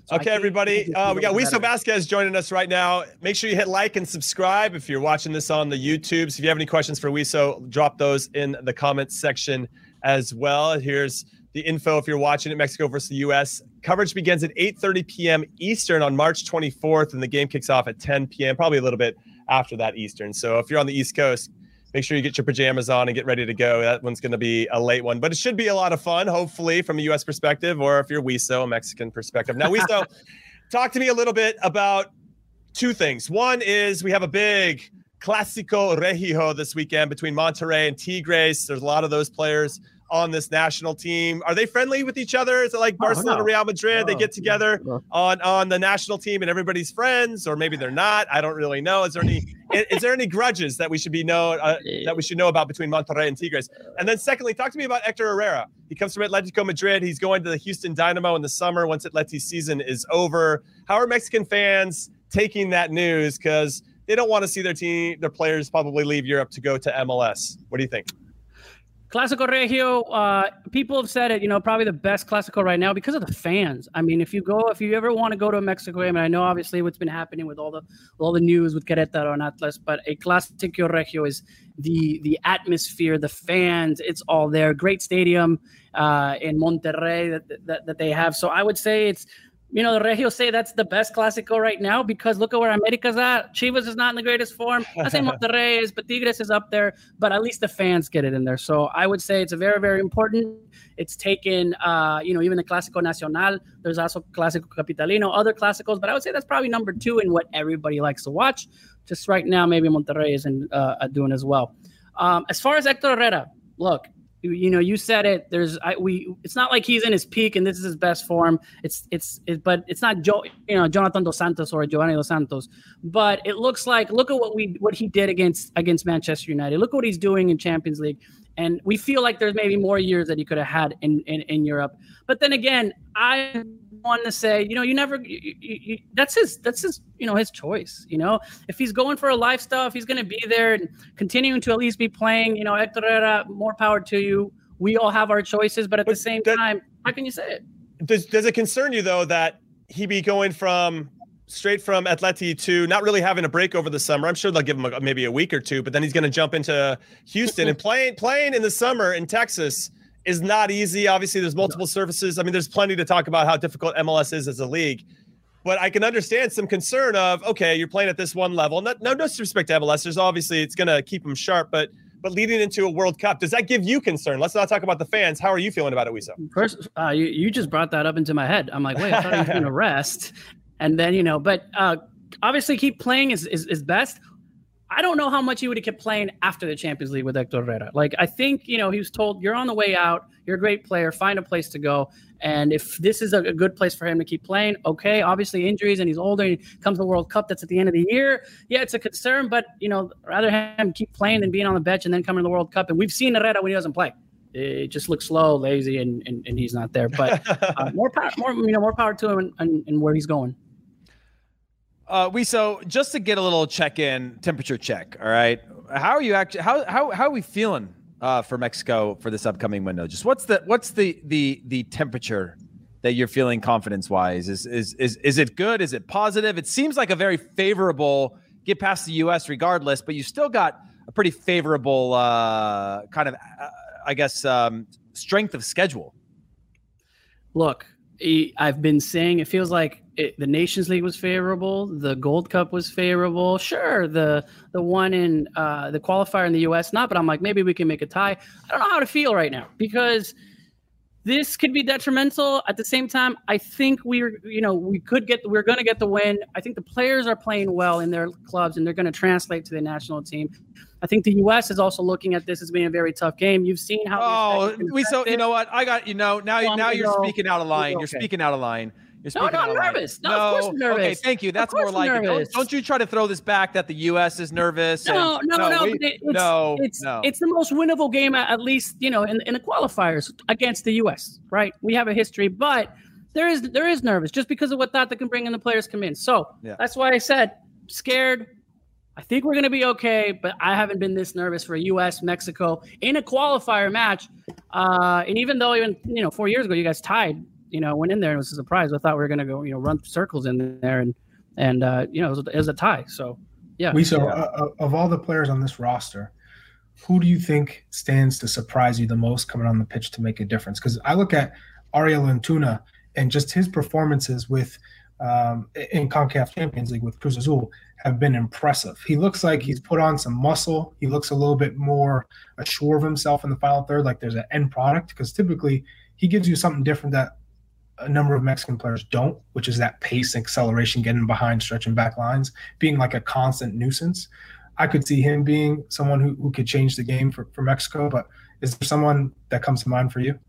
So
okay, everybody. We got Wiso Vasquez joining us right now. Make sure you hit like and subscribe if you're watching this on the YouTube. So if you have any questions for Wiso, drop those in the comments section as well. Here's the info if you're watching it, Mexico versus the U.S. Coverage begins at 8:30 p.m. Eastern on March 24th, and the game kicks off at 10 p.m., probably a little bit after that Eastern. So if you're on the East Coast, make sure you get your pajamas on and get ready to go. That one's going to be a late one, but it should be a lot of fun, hopefully, from a U.S. perspective, or if you're Wiso, a Mexican perspective. Now, Wiso, talk to me a little bit about two things. One is we have a big Clásico Regio this weekend between Monterrey and Tigres. There's a lot of those players on this national team. Are they friendly with each other? Is it like Barcelona, Real Madrid? They get together on the national team and everybody's friends, or maybe they're not. I don't really know. Is there any grudges that we should know about between Monterrey and Tigres? And then secondly, talk to me about Hector Herrera. He comes from Atletico Madrid. He's going to the Houston Dynamo in the summer once Atleti's season is over. How are Mexican fans taking that news? Because they don't want to see their players probably leave Europe to go to MLS. What do you think?
Clásico Regio, people have said it, probably the best Clásico right now because of the fans. I mean, if you ever want to go to a Mexico game, and I know obviously what's been happening with all the news with Querétaro and Atlas, but a Clásico Regio is the atmosphere, the fans, it's all there. Great stadium in Monterrey that they have. So I would say it's, the Regios say that's the best Clásico right now because look at where America's at. Chivas is not in the greatest form. I say Monterrey is, but Tigres is up there. But at least the fans get it in there. So I would say it's a very, very important. It's taken, even the Clásico Nacional. There's also Clásico Capitalino, other Clásicos. But I would say that's probably number 2 in what everybody likes to watch. Just right now, maybe Monterrey isn't doing as well. As far as Hector Herrera, look. You said it. It's not like he's in his peak and this is his best form. But it's not Jonathan Dos Santos or Giovanni Dos Santos. But it looks like look at what he did against Manchester United. Look what he's doing in Champions League, and we feel like there's maybe more years that he could have had in Europe. But then again, I want to say, that's his choice. If he's going for a lifestyle, if he's going to be there and continuing to at least be playing, Hector Herrera, more power to you. We all have our choices, but at the same time, how can you say it?
Does it concern you though that he be going straight from Atleti to not really having a break over the summer? I'm sure they'll give him maybe a week or two, but then he's going to jump into Houston and playing in the summer in Texas is not easy. Obviously, there's multiple surfaces. I mean, there's plenty to talk about how difficult MLS is as a league. But I can understand some concern of, okay, you're playing at this one level. No disrespect to MLS. There's obviously it's going to keep them sharp, but leading into a World Cup, does that give you concern? Let's not talk about the fans. How are you feeling about it, Wiso?
First, you just brought that up into my head. I'm like, wait, I thought he was going to rest. And then, but obviously keep playing is best. I don't know how much he would have kept playing after the Champions League with Hector Herrera. Like, I think, he was told, you're on the way out. You're a great player. Find a place to go. And if this is a good place for him to keep playing, okay, obviously injuries and he's older and he comes to the World Cup that's at the end of the year. Yeah, it's a concern, but, rather him keep playing than being on the bench and then coming to the World Cup. And we've seen Herrera when he doesn't play. It just looks slow, lazy, and he's not there. But more power to him and where he's going.
So just to get a little temperature check. All right. How are you actually, how are we feeling for Mexico for this upcoming window? Just what's the temperature that you're feeling confidence wise? Is it good? Is it positive? It seems like a very favorable get past the US regardless, but you still got a pretty favorable strength of schedule.
Look, I've been saying it feels like the Nations League was favorable. The Gold Cup was favorable. Sure, the one in the qualifier in the U.S. not, but I'm like, maybe we can make a tie. I don't know how to feel right now because this could be detrimental. At the same time, I think we're going to get the win. I think the players are playing well in their clubs and they're going to translate to the national team. I think the U.S. is also looking at this as being a very tough game. You've seen how.
Oh, you know what? I got now you're speaking out of line. Okay. You're speaking out of line.
No, I'm nervous. No, of course I'm nervous.
Okay, thank you. That's more like it. Don't you try to throw this back that the U.S. is nervous.
No. It's the most winnable game, at least in the qualifiers against the U.S. Right? We have a history, but there is nervous just because of what Tata can bring and the players come in. So That's why I said scared. I think we're going to be okay, but I haven't been this nervous for a U.S.-Mexico in a qualifier match. And even though 4 years ago you guys tied, went in there and it was a surprise. I thought we were going to go, run circles in there, and it was a tie. So yeah.
Of all the players on this roster, who do you think stands to surprise you the most coming on the pitch to make a difference? Because I look at Ariel Antuna and just his performances with in CONCACAF Champions League with Cruz Azul have been impressive. He looks like he's put on some muscle. He looks a little bit more assured of himself in the final third, like there's an end product, because typically he gives you something different that a number of Mexican players don't, which is that pace, acceleration, getting behind, stretching back lines, being like a constant nuisance. I could see him being someone who could change the game for Mexico, but is there someone that comes to mind for you?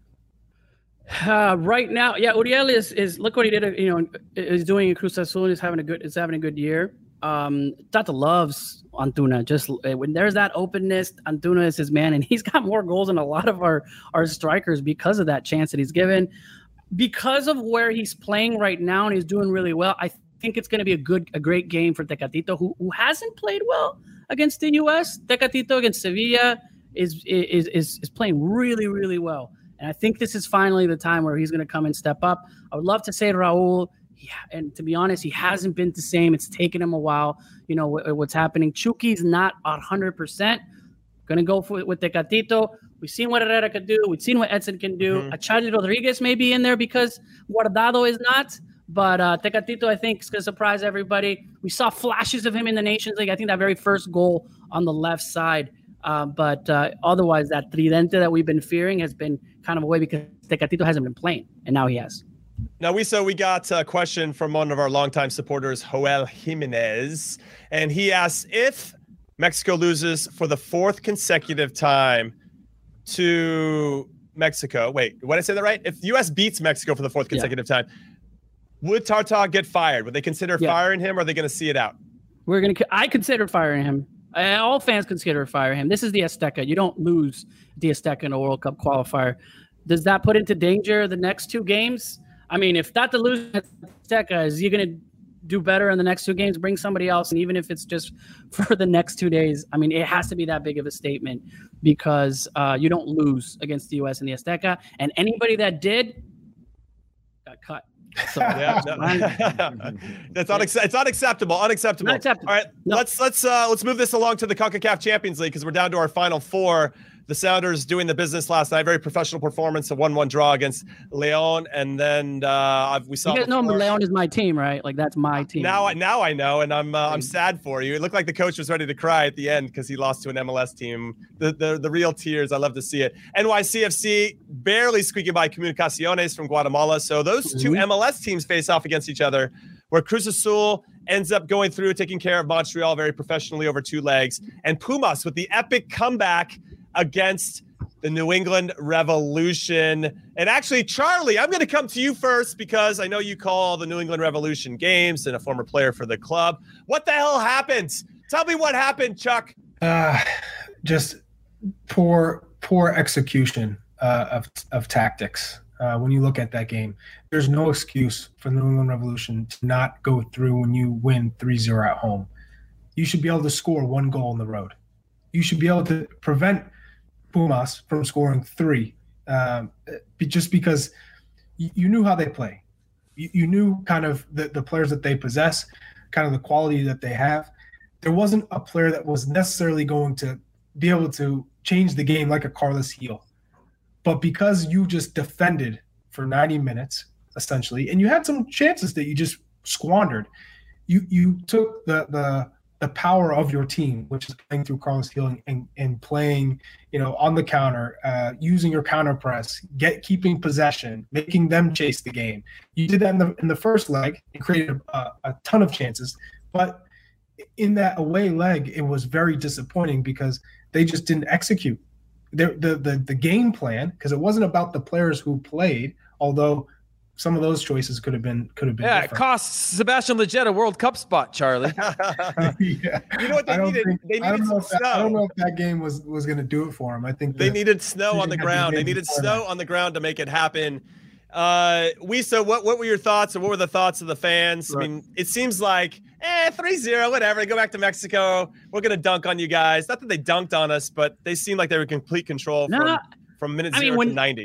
Right now, yeah, Uriel is look what he did. Is doing in Cruz Azul. Is having a good year. Tata loves Antuna. Just when there's that openness, Antuna is his man, and he's got more goals than a lot of our strikers because of that chance that he's given. Because of where he's playing right now, and he's doing really well. I think it's going to be a great game for Tecatito, who hasn't played well against the U.S. Tecatito against Sevilla is playing really, really well. And I think this is finally the time where he's going to come and step up. I would love to say Raul, and to be honest, he hasn't been the same. It's taken him a while. What's happening. Chucky's not 100%. Going to go with Tecatito. We've seen what Herrera could do. We've seen what Edson can do. Charlie Rodriguez may be in there because Guardado is not. But Tecatito, I think, is going to surprise everybody. We saw flashes of him in the Nations League. I think that very first goal on the left side. But otherwise, that tridente that we've been fearing has been kind of away because Tecatito hasn't been playing, and now he has.
Now, we got a question from one of our longtime supporters, Joel Jimenez, and he asks, if Mexico loses for the fourth consecutive time to Mexico, wait, what did I say that right? If the U.S. beats Mexico for the fourth consecutive time, would Tata get fired? Would they consider firing him, or are they going to see it out?
I consider firing him. All fans consider firing him. This is the Azteca. You don't lose the Azteca in a World Cup qualifier. Does that put into danger the next two games? I mean, if Tata loses Azteca, is he going to do better in the next two games, bring somebody else? And even if it's just for the next 2 days, I mean, it has to be that big of a statement because you don't lose against the U.S. in the Azteca. And anybody that did got cut. So
it's unacceptable. Not acceptable. All right, no. Let's move this along to the CONCACAF Champions League because we're down to our final four. The Sounders doing the business last night. Very professional performance, a 1-1 draw against Leon, and then we saw.
You guys know Leon is my team, right? Like that's my team.
Now I know, and I'm sad for you. It looked like the coach was ready to cry at the end because he lost to an MLS team. The real tears. I love to see it. NYCFC barely squeaking by Comunicaciones from Guatemala. So those two MLS teams face off against each other, where Cruz Azul ends up going through, taking care of Montreal very professionally over two legs, and Pumas with the epic comeback against the New England Revolution. And actually, Charlie, I'm going to come to you first because I know you call the New England Revolution games and a former player for the club. What the hell happened? Tell me what happened, Chuck.
Just poor execution of tactics. When you look at that game, there's no excuse for the New England Revolution to not go through when you win 3-0 at home. You should be able to score one goal on the road. You should be able to prevent Pumas from scoring three, just because you knew how they play. You knew kind of the players that they possess, kind of the quality that they have. There wasn't a player that was necessarily going to be able to change the game like a Carlos Gil. But because you just defended for 90 minutes, essentially, and you had some chances that you just squandered, you took the power of your team, which is playing through Carlos Gil and playing, on the counter, using your counter press, keeping possession, making them chase the game. You did that in the first leg and created a ton of chances. But in that away leg, it was very disappointing because they just didn't execute the game plan, because it wasn't about the players who played, although some of those choices could have been different.
It cost Sebastian Lletget a World Cup spot, Charlie.
Yeah. You know what they needed? I don't know if that game was going to do it for him. I think
they needed snow on the ground. They needed snow on the ground to make it happen. Wisa, what were your thoughts, or what were the thoughts of the fans? Right. I mean, it seems like 3-0, whatever. They go back to Mexico. We're gonna dunk on you guys. Not that they dunked on us, but they seemed like they were in complete control from minute 0 to 90.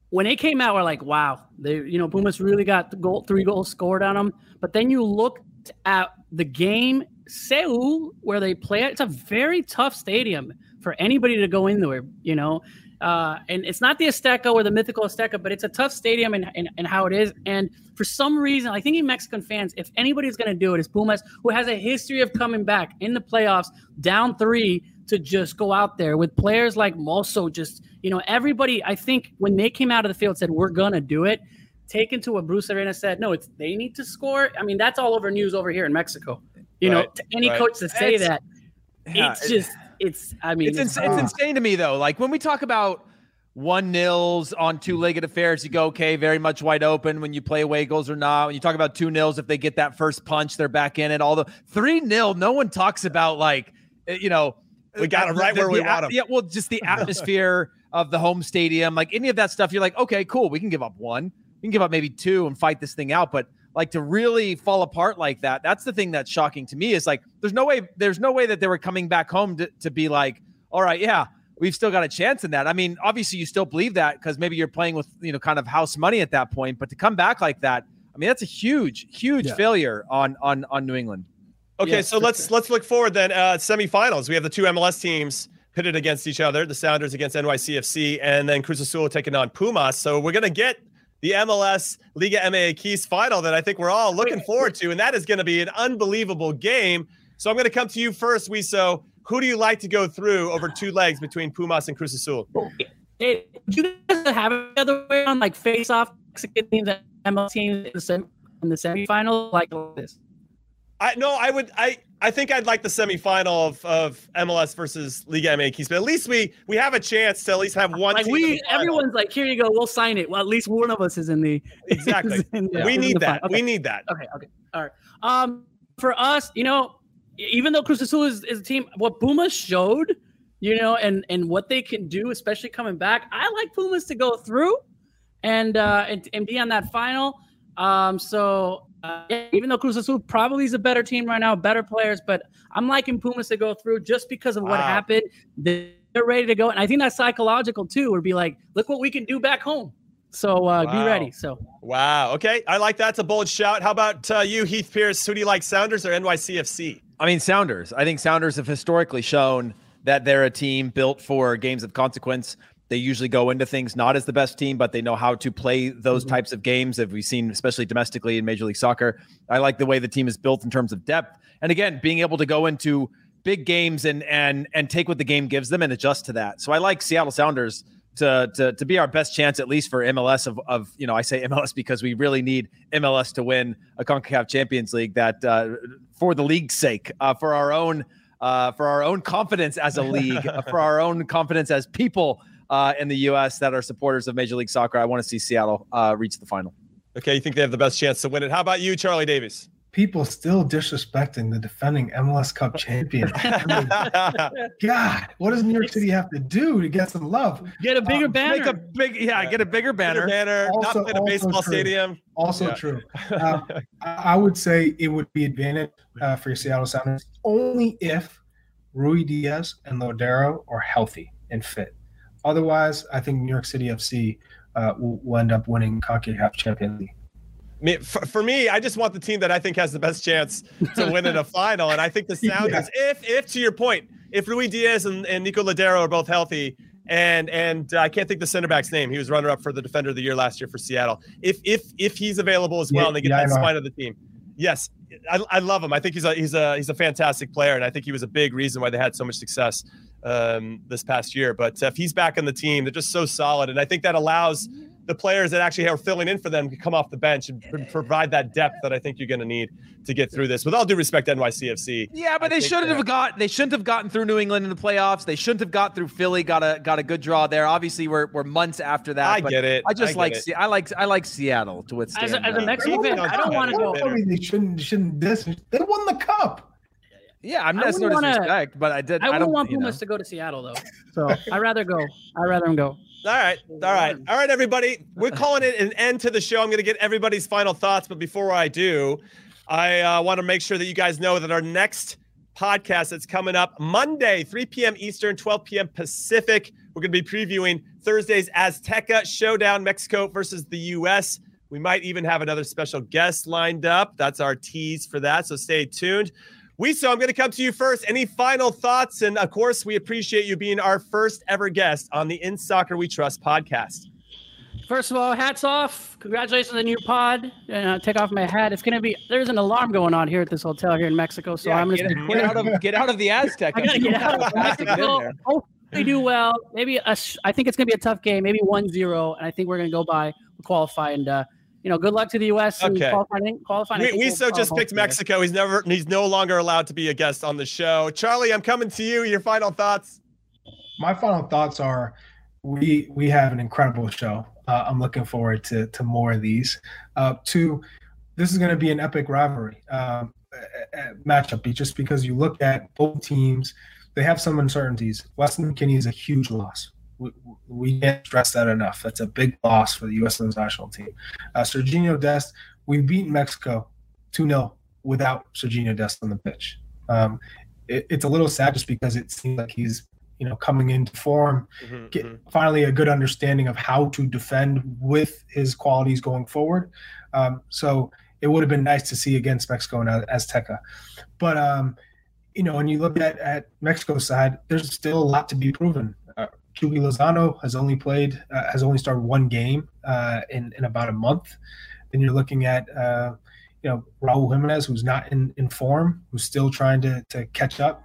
when it came out, we're like, wow, Pumas really got the 3 goals scored on them. But then you looked at the game, Seoul, where they play it. It's a very tough stadium for anybody to go into it, and it's not the Azteca or the mythical Azteca, but it's a tough stadium and how it is. And for some reason, I think Mexican fans, if anybody's going to do it, is Pumas, who has a history of coming back in the playoffs down 3 to just go out there with players like Mozo. Just, everybody, I think when they came out of the field said, we're going to do it, taken to what Bruce Arena said, no, they need to score. I mean, that's all over news over here in Mexico. To any coach to say that, it's
insane to me, though. Like, when we talk about 1-0s on 2-legged affairs, you go, okay, very much wide open when you play away goals or not. When you talk about 2-0s, if they get that first punch, they're back in it. All the 3-0, no one talks about, like, we
got them right where we want them.
Yeah, well, just the atmosphere of the home stadium, like any of that stuff, you're like, okay, cool, we can give up 1. We can give up maybe 2 and fight this thing out. But like, to really fall apart like that, that's the thing that's shocking to me, is like, there's no way that they were coming back home to be like, all right, yeah, we've still got a chance in that. I mean, obviously you still believe that because maybe you're playing with, kind of house money at that point, but to come back like that, I mean, that's a huge failure on New England.
Okay. So let's look forward then. Semifinals. We have the 2 MLS teams pitted against each other, the Sounders against NYCFC, and then Cruz Azul taking on Pumas. So we're going to get the MLS Liga MX final that I think we're all looking forward to, and that is going to be an unbelievable game. So I'm going to come to you first, Wiso. Who do you like to go through over 2 legs between Pumas and Cruz Azul?
Hey, do you guys have it the other way on, like, face-off Mexican teams and MLS teams in the semifinal like this?
I think I'd like the semifinal of MLS versus Liga MX, but at least we have a chance to at least have one.
Like, everyone's like, here you go, we'll sign it. Well, at least one of us is in the
exactly. We need that. Okay. We need that.
Okay. All right. For us, even though Cruz Azul is a team, what Pumas showed, and what they can do, especially coming back, I like Pumas to go through and be on that final. Even though Cruz Azul probably is a better team right now, better players, but I'm liking Pumas to go through just because of what happened. They're ready to go. And I think that's psychological too, would be like, look what we can do back home. So be ready.
Wow. Okay. I like that. It's a bold shout. How about you, Heath Pierce? Who do you like, Sounders or NYCFC?
I mean, Sounders. I think Sounders have historically shown that they're a team built for games of consequence. They usually go into things not as the best team, but they know how to play those types of games that we've seen, especially domestically in Major League Soccer. I like the way the team is built in terms of depth. And again, being able to go into big games and take what the game gives them and adjust to that. So I like Seattle Sounders to be our best chance, at least for MLS of I say MLS because we really need MLS to win a CONCACAF Champions League, that for the league's sake, for our own confidence as a league, for our own confidence as people in the U.S. that are supporters of Major League Soccer. I want to see Seattle reach the final.
Okay, you think they have the best chance to win it. How about you, Charlie Davies?
People still disrespecting the defending MLS Cup champion. God, what does New York City have to do to get some love?
Get a bigger banner.
Get a bigger banner.
Not play the baseball stadium.
Also true. I would say it would be advantage for your Seattle Sounders only if Rui Diaz and Lodero are healthy and fit. Otherwise, I think New York City FC will end up winning CONCACAF Champions League.
For me, I just want the team that I think has the best chance to win in a final. And I think the Sounders, if to your point, if Rui Diaz and Nico Lodero are both healthy, and I can't think the center back's name. He was runner-up for the Defender of the Year last year for Seattle. If he's available as well, and they get that spine of the team. Yes, I love him. I think he's a fantastic player, and I think he was a big reason why they had so much success this past year. But if he's back on the team, they're just so solid, and I think that allows the players that actually are filling in for them to come off the bench and provide that depth that I think you're going to need to get through this. With all due respect, NYCFC.
Yeah, but they shouldn't have gotten through New England in the playoffs. They shouldn't have got through Philly. Got a good draw there. Obviously, we're months after that.
I get it.
I like Seattle to withstand.
As a Mexican fan, I don't want to go.
They shouldn't. They won the cup.
Yeah, I'm not no disrespect, but I
don't want Pumas to go to Seattle though. So I'd rather them go.
All right, everybody. We're calling it an end to the show. I'm going to get everybody's final thoughts, but before I do, I want to make sure that you guys know that our next podcast that's coming up Monday, 3 p.m. Eastern, 12 p.m. Pacific. We're going to be previewing Thursday's Azteca Showdown, Mexico versus the U.S. We might even have another special guest lined up. That's our tease for that, so stay tuned. Wiso, I'm going to come to you first. Any final thoughts? And, of course, we appreciate you being our first ever guest on the In Soccer We Trust podcast.
First of all, hats off. Congratulations on the new pod. Take off my hat. It's going to be – there's an alarm going on here at this hotel here in Mexico. So I'm going
to get out of the Aztec.
I got to get out of Mexico. Hopefully do well. Maybe I think it's going to be a tough game, maybe 1-0. And I think we're going to go by, qualify. And, good luck to the U.S.
Okay.
Qualifying.
Wiso just picked Mexico. He's no longer allowed to be a guest on the show. Charlie, I'm coming to you. Your final thoughts?
My final thoughts are we have an incredible show. I'm looking forward to more of these. This is going to be an epic rivalry matchup, just because you look at both teams, they have some uncertainties. Weston McKennie is a huge loss. We can't stress that enough. That's a big loss for the U.S. Men's national team. Sergiño Dest, we've beaten Mexico 2-0 without Sergiño Dest on the pitch. It's a little sad just because it seems like he's coming into form, finally a good understanding of how to defend with his qualities going forward. So it would have been nice to see against Mexico and Azteca. But, when you look at Mexico's side, there's still a lot to be proven. Chucky Lozano has only started one game in about a month. Then you're looking at, Raul Jimenez, who's not in form, who's still trying to catch up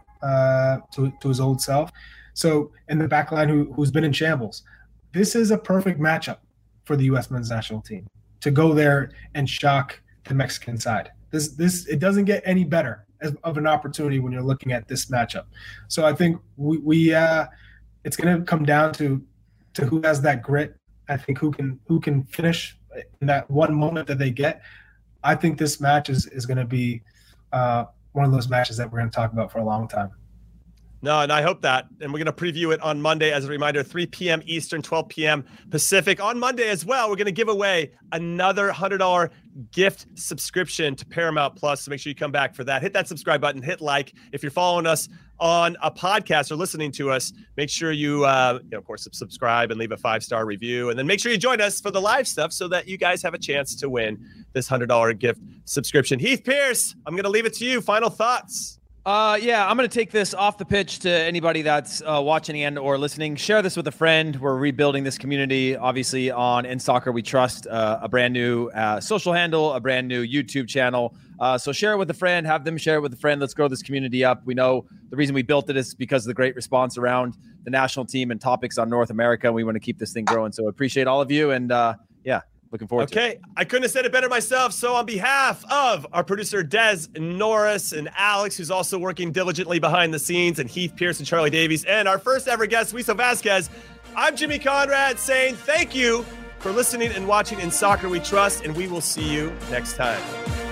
to his old self. So in the back line, who's been in shambles. This is a perfect matchup for the U.S. men's national team to go there and shock the Mexican side. It doesn't get any better of an opportunity when you're looking at this matchup. So I think we it's going to come down to who has that grit. I think who can finish in that one moment that they get. I think this match is going to be one of those matches that we're going to talk about for a long time.
No, and I hope that. And we're going to preview it on Monday. As a reminder, 3 p.m. Eastern, 12 p.m. Pacific. On Monday as well, we're going to give away another $100 gift subscription to Paramount Plus. So make sure you come back for that. Hit that subscribe button. Hit like. If you're following us on a podcast or listening to us, make sure you, of course, subscribe and leave a 5-star review. And then make sure you join us for the live stuff so that you guys have a chance to win this $100 gift subscription. Heath Pearce, I'm going to leave it to you. Final thoughts.
I'm going to take this off the pitch to anybody that's watching and or listening. Share this with a friend. We're rebuilding this community, obviously, on In Soccer We Trust, a brand new social handle, a brand new YouTube channel. So share it with a friend, have them share it with a friend. Let's grow this community up. We know the reason we built it is because of the great response around the national team and topics on North America. We want to keep this thing growing. So appreciate all of you. And looking forward to it.
Okay, I couldn't have said it better myself. So on behalf of our producer, Des Norris, and Alex, who's also working diligently behind the scenes, and Heath Pearce and Charlie Davies, and our first ever guest, Wiso Vasquez, I'm Jimmy Conrad saying thank you for listening and watching In Soccer We Trust, and we will see you next time.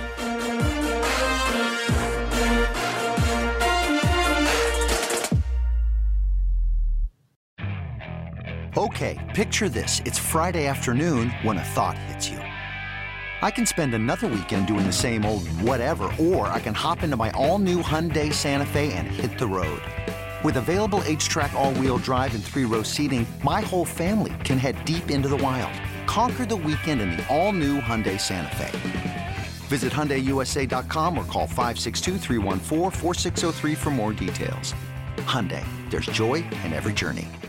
Okay, picture this. It's Friday afternoon when a thought hits you. I can spend another weekend doing the same old whatever, or I can hop into my all-new Hyundai Santa Fe and hit the road. With available H-Track all-wheel drive and 3-row seating, my whole family can head deep into the wild. Conquer the weekend in the all-new Hyundai Santa Fe. Visit HyundaiUSA.com or call 562-314-4603 for more details. Hyundai, there's joy in every journey.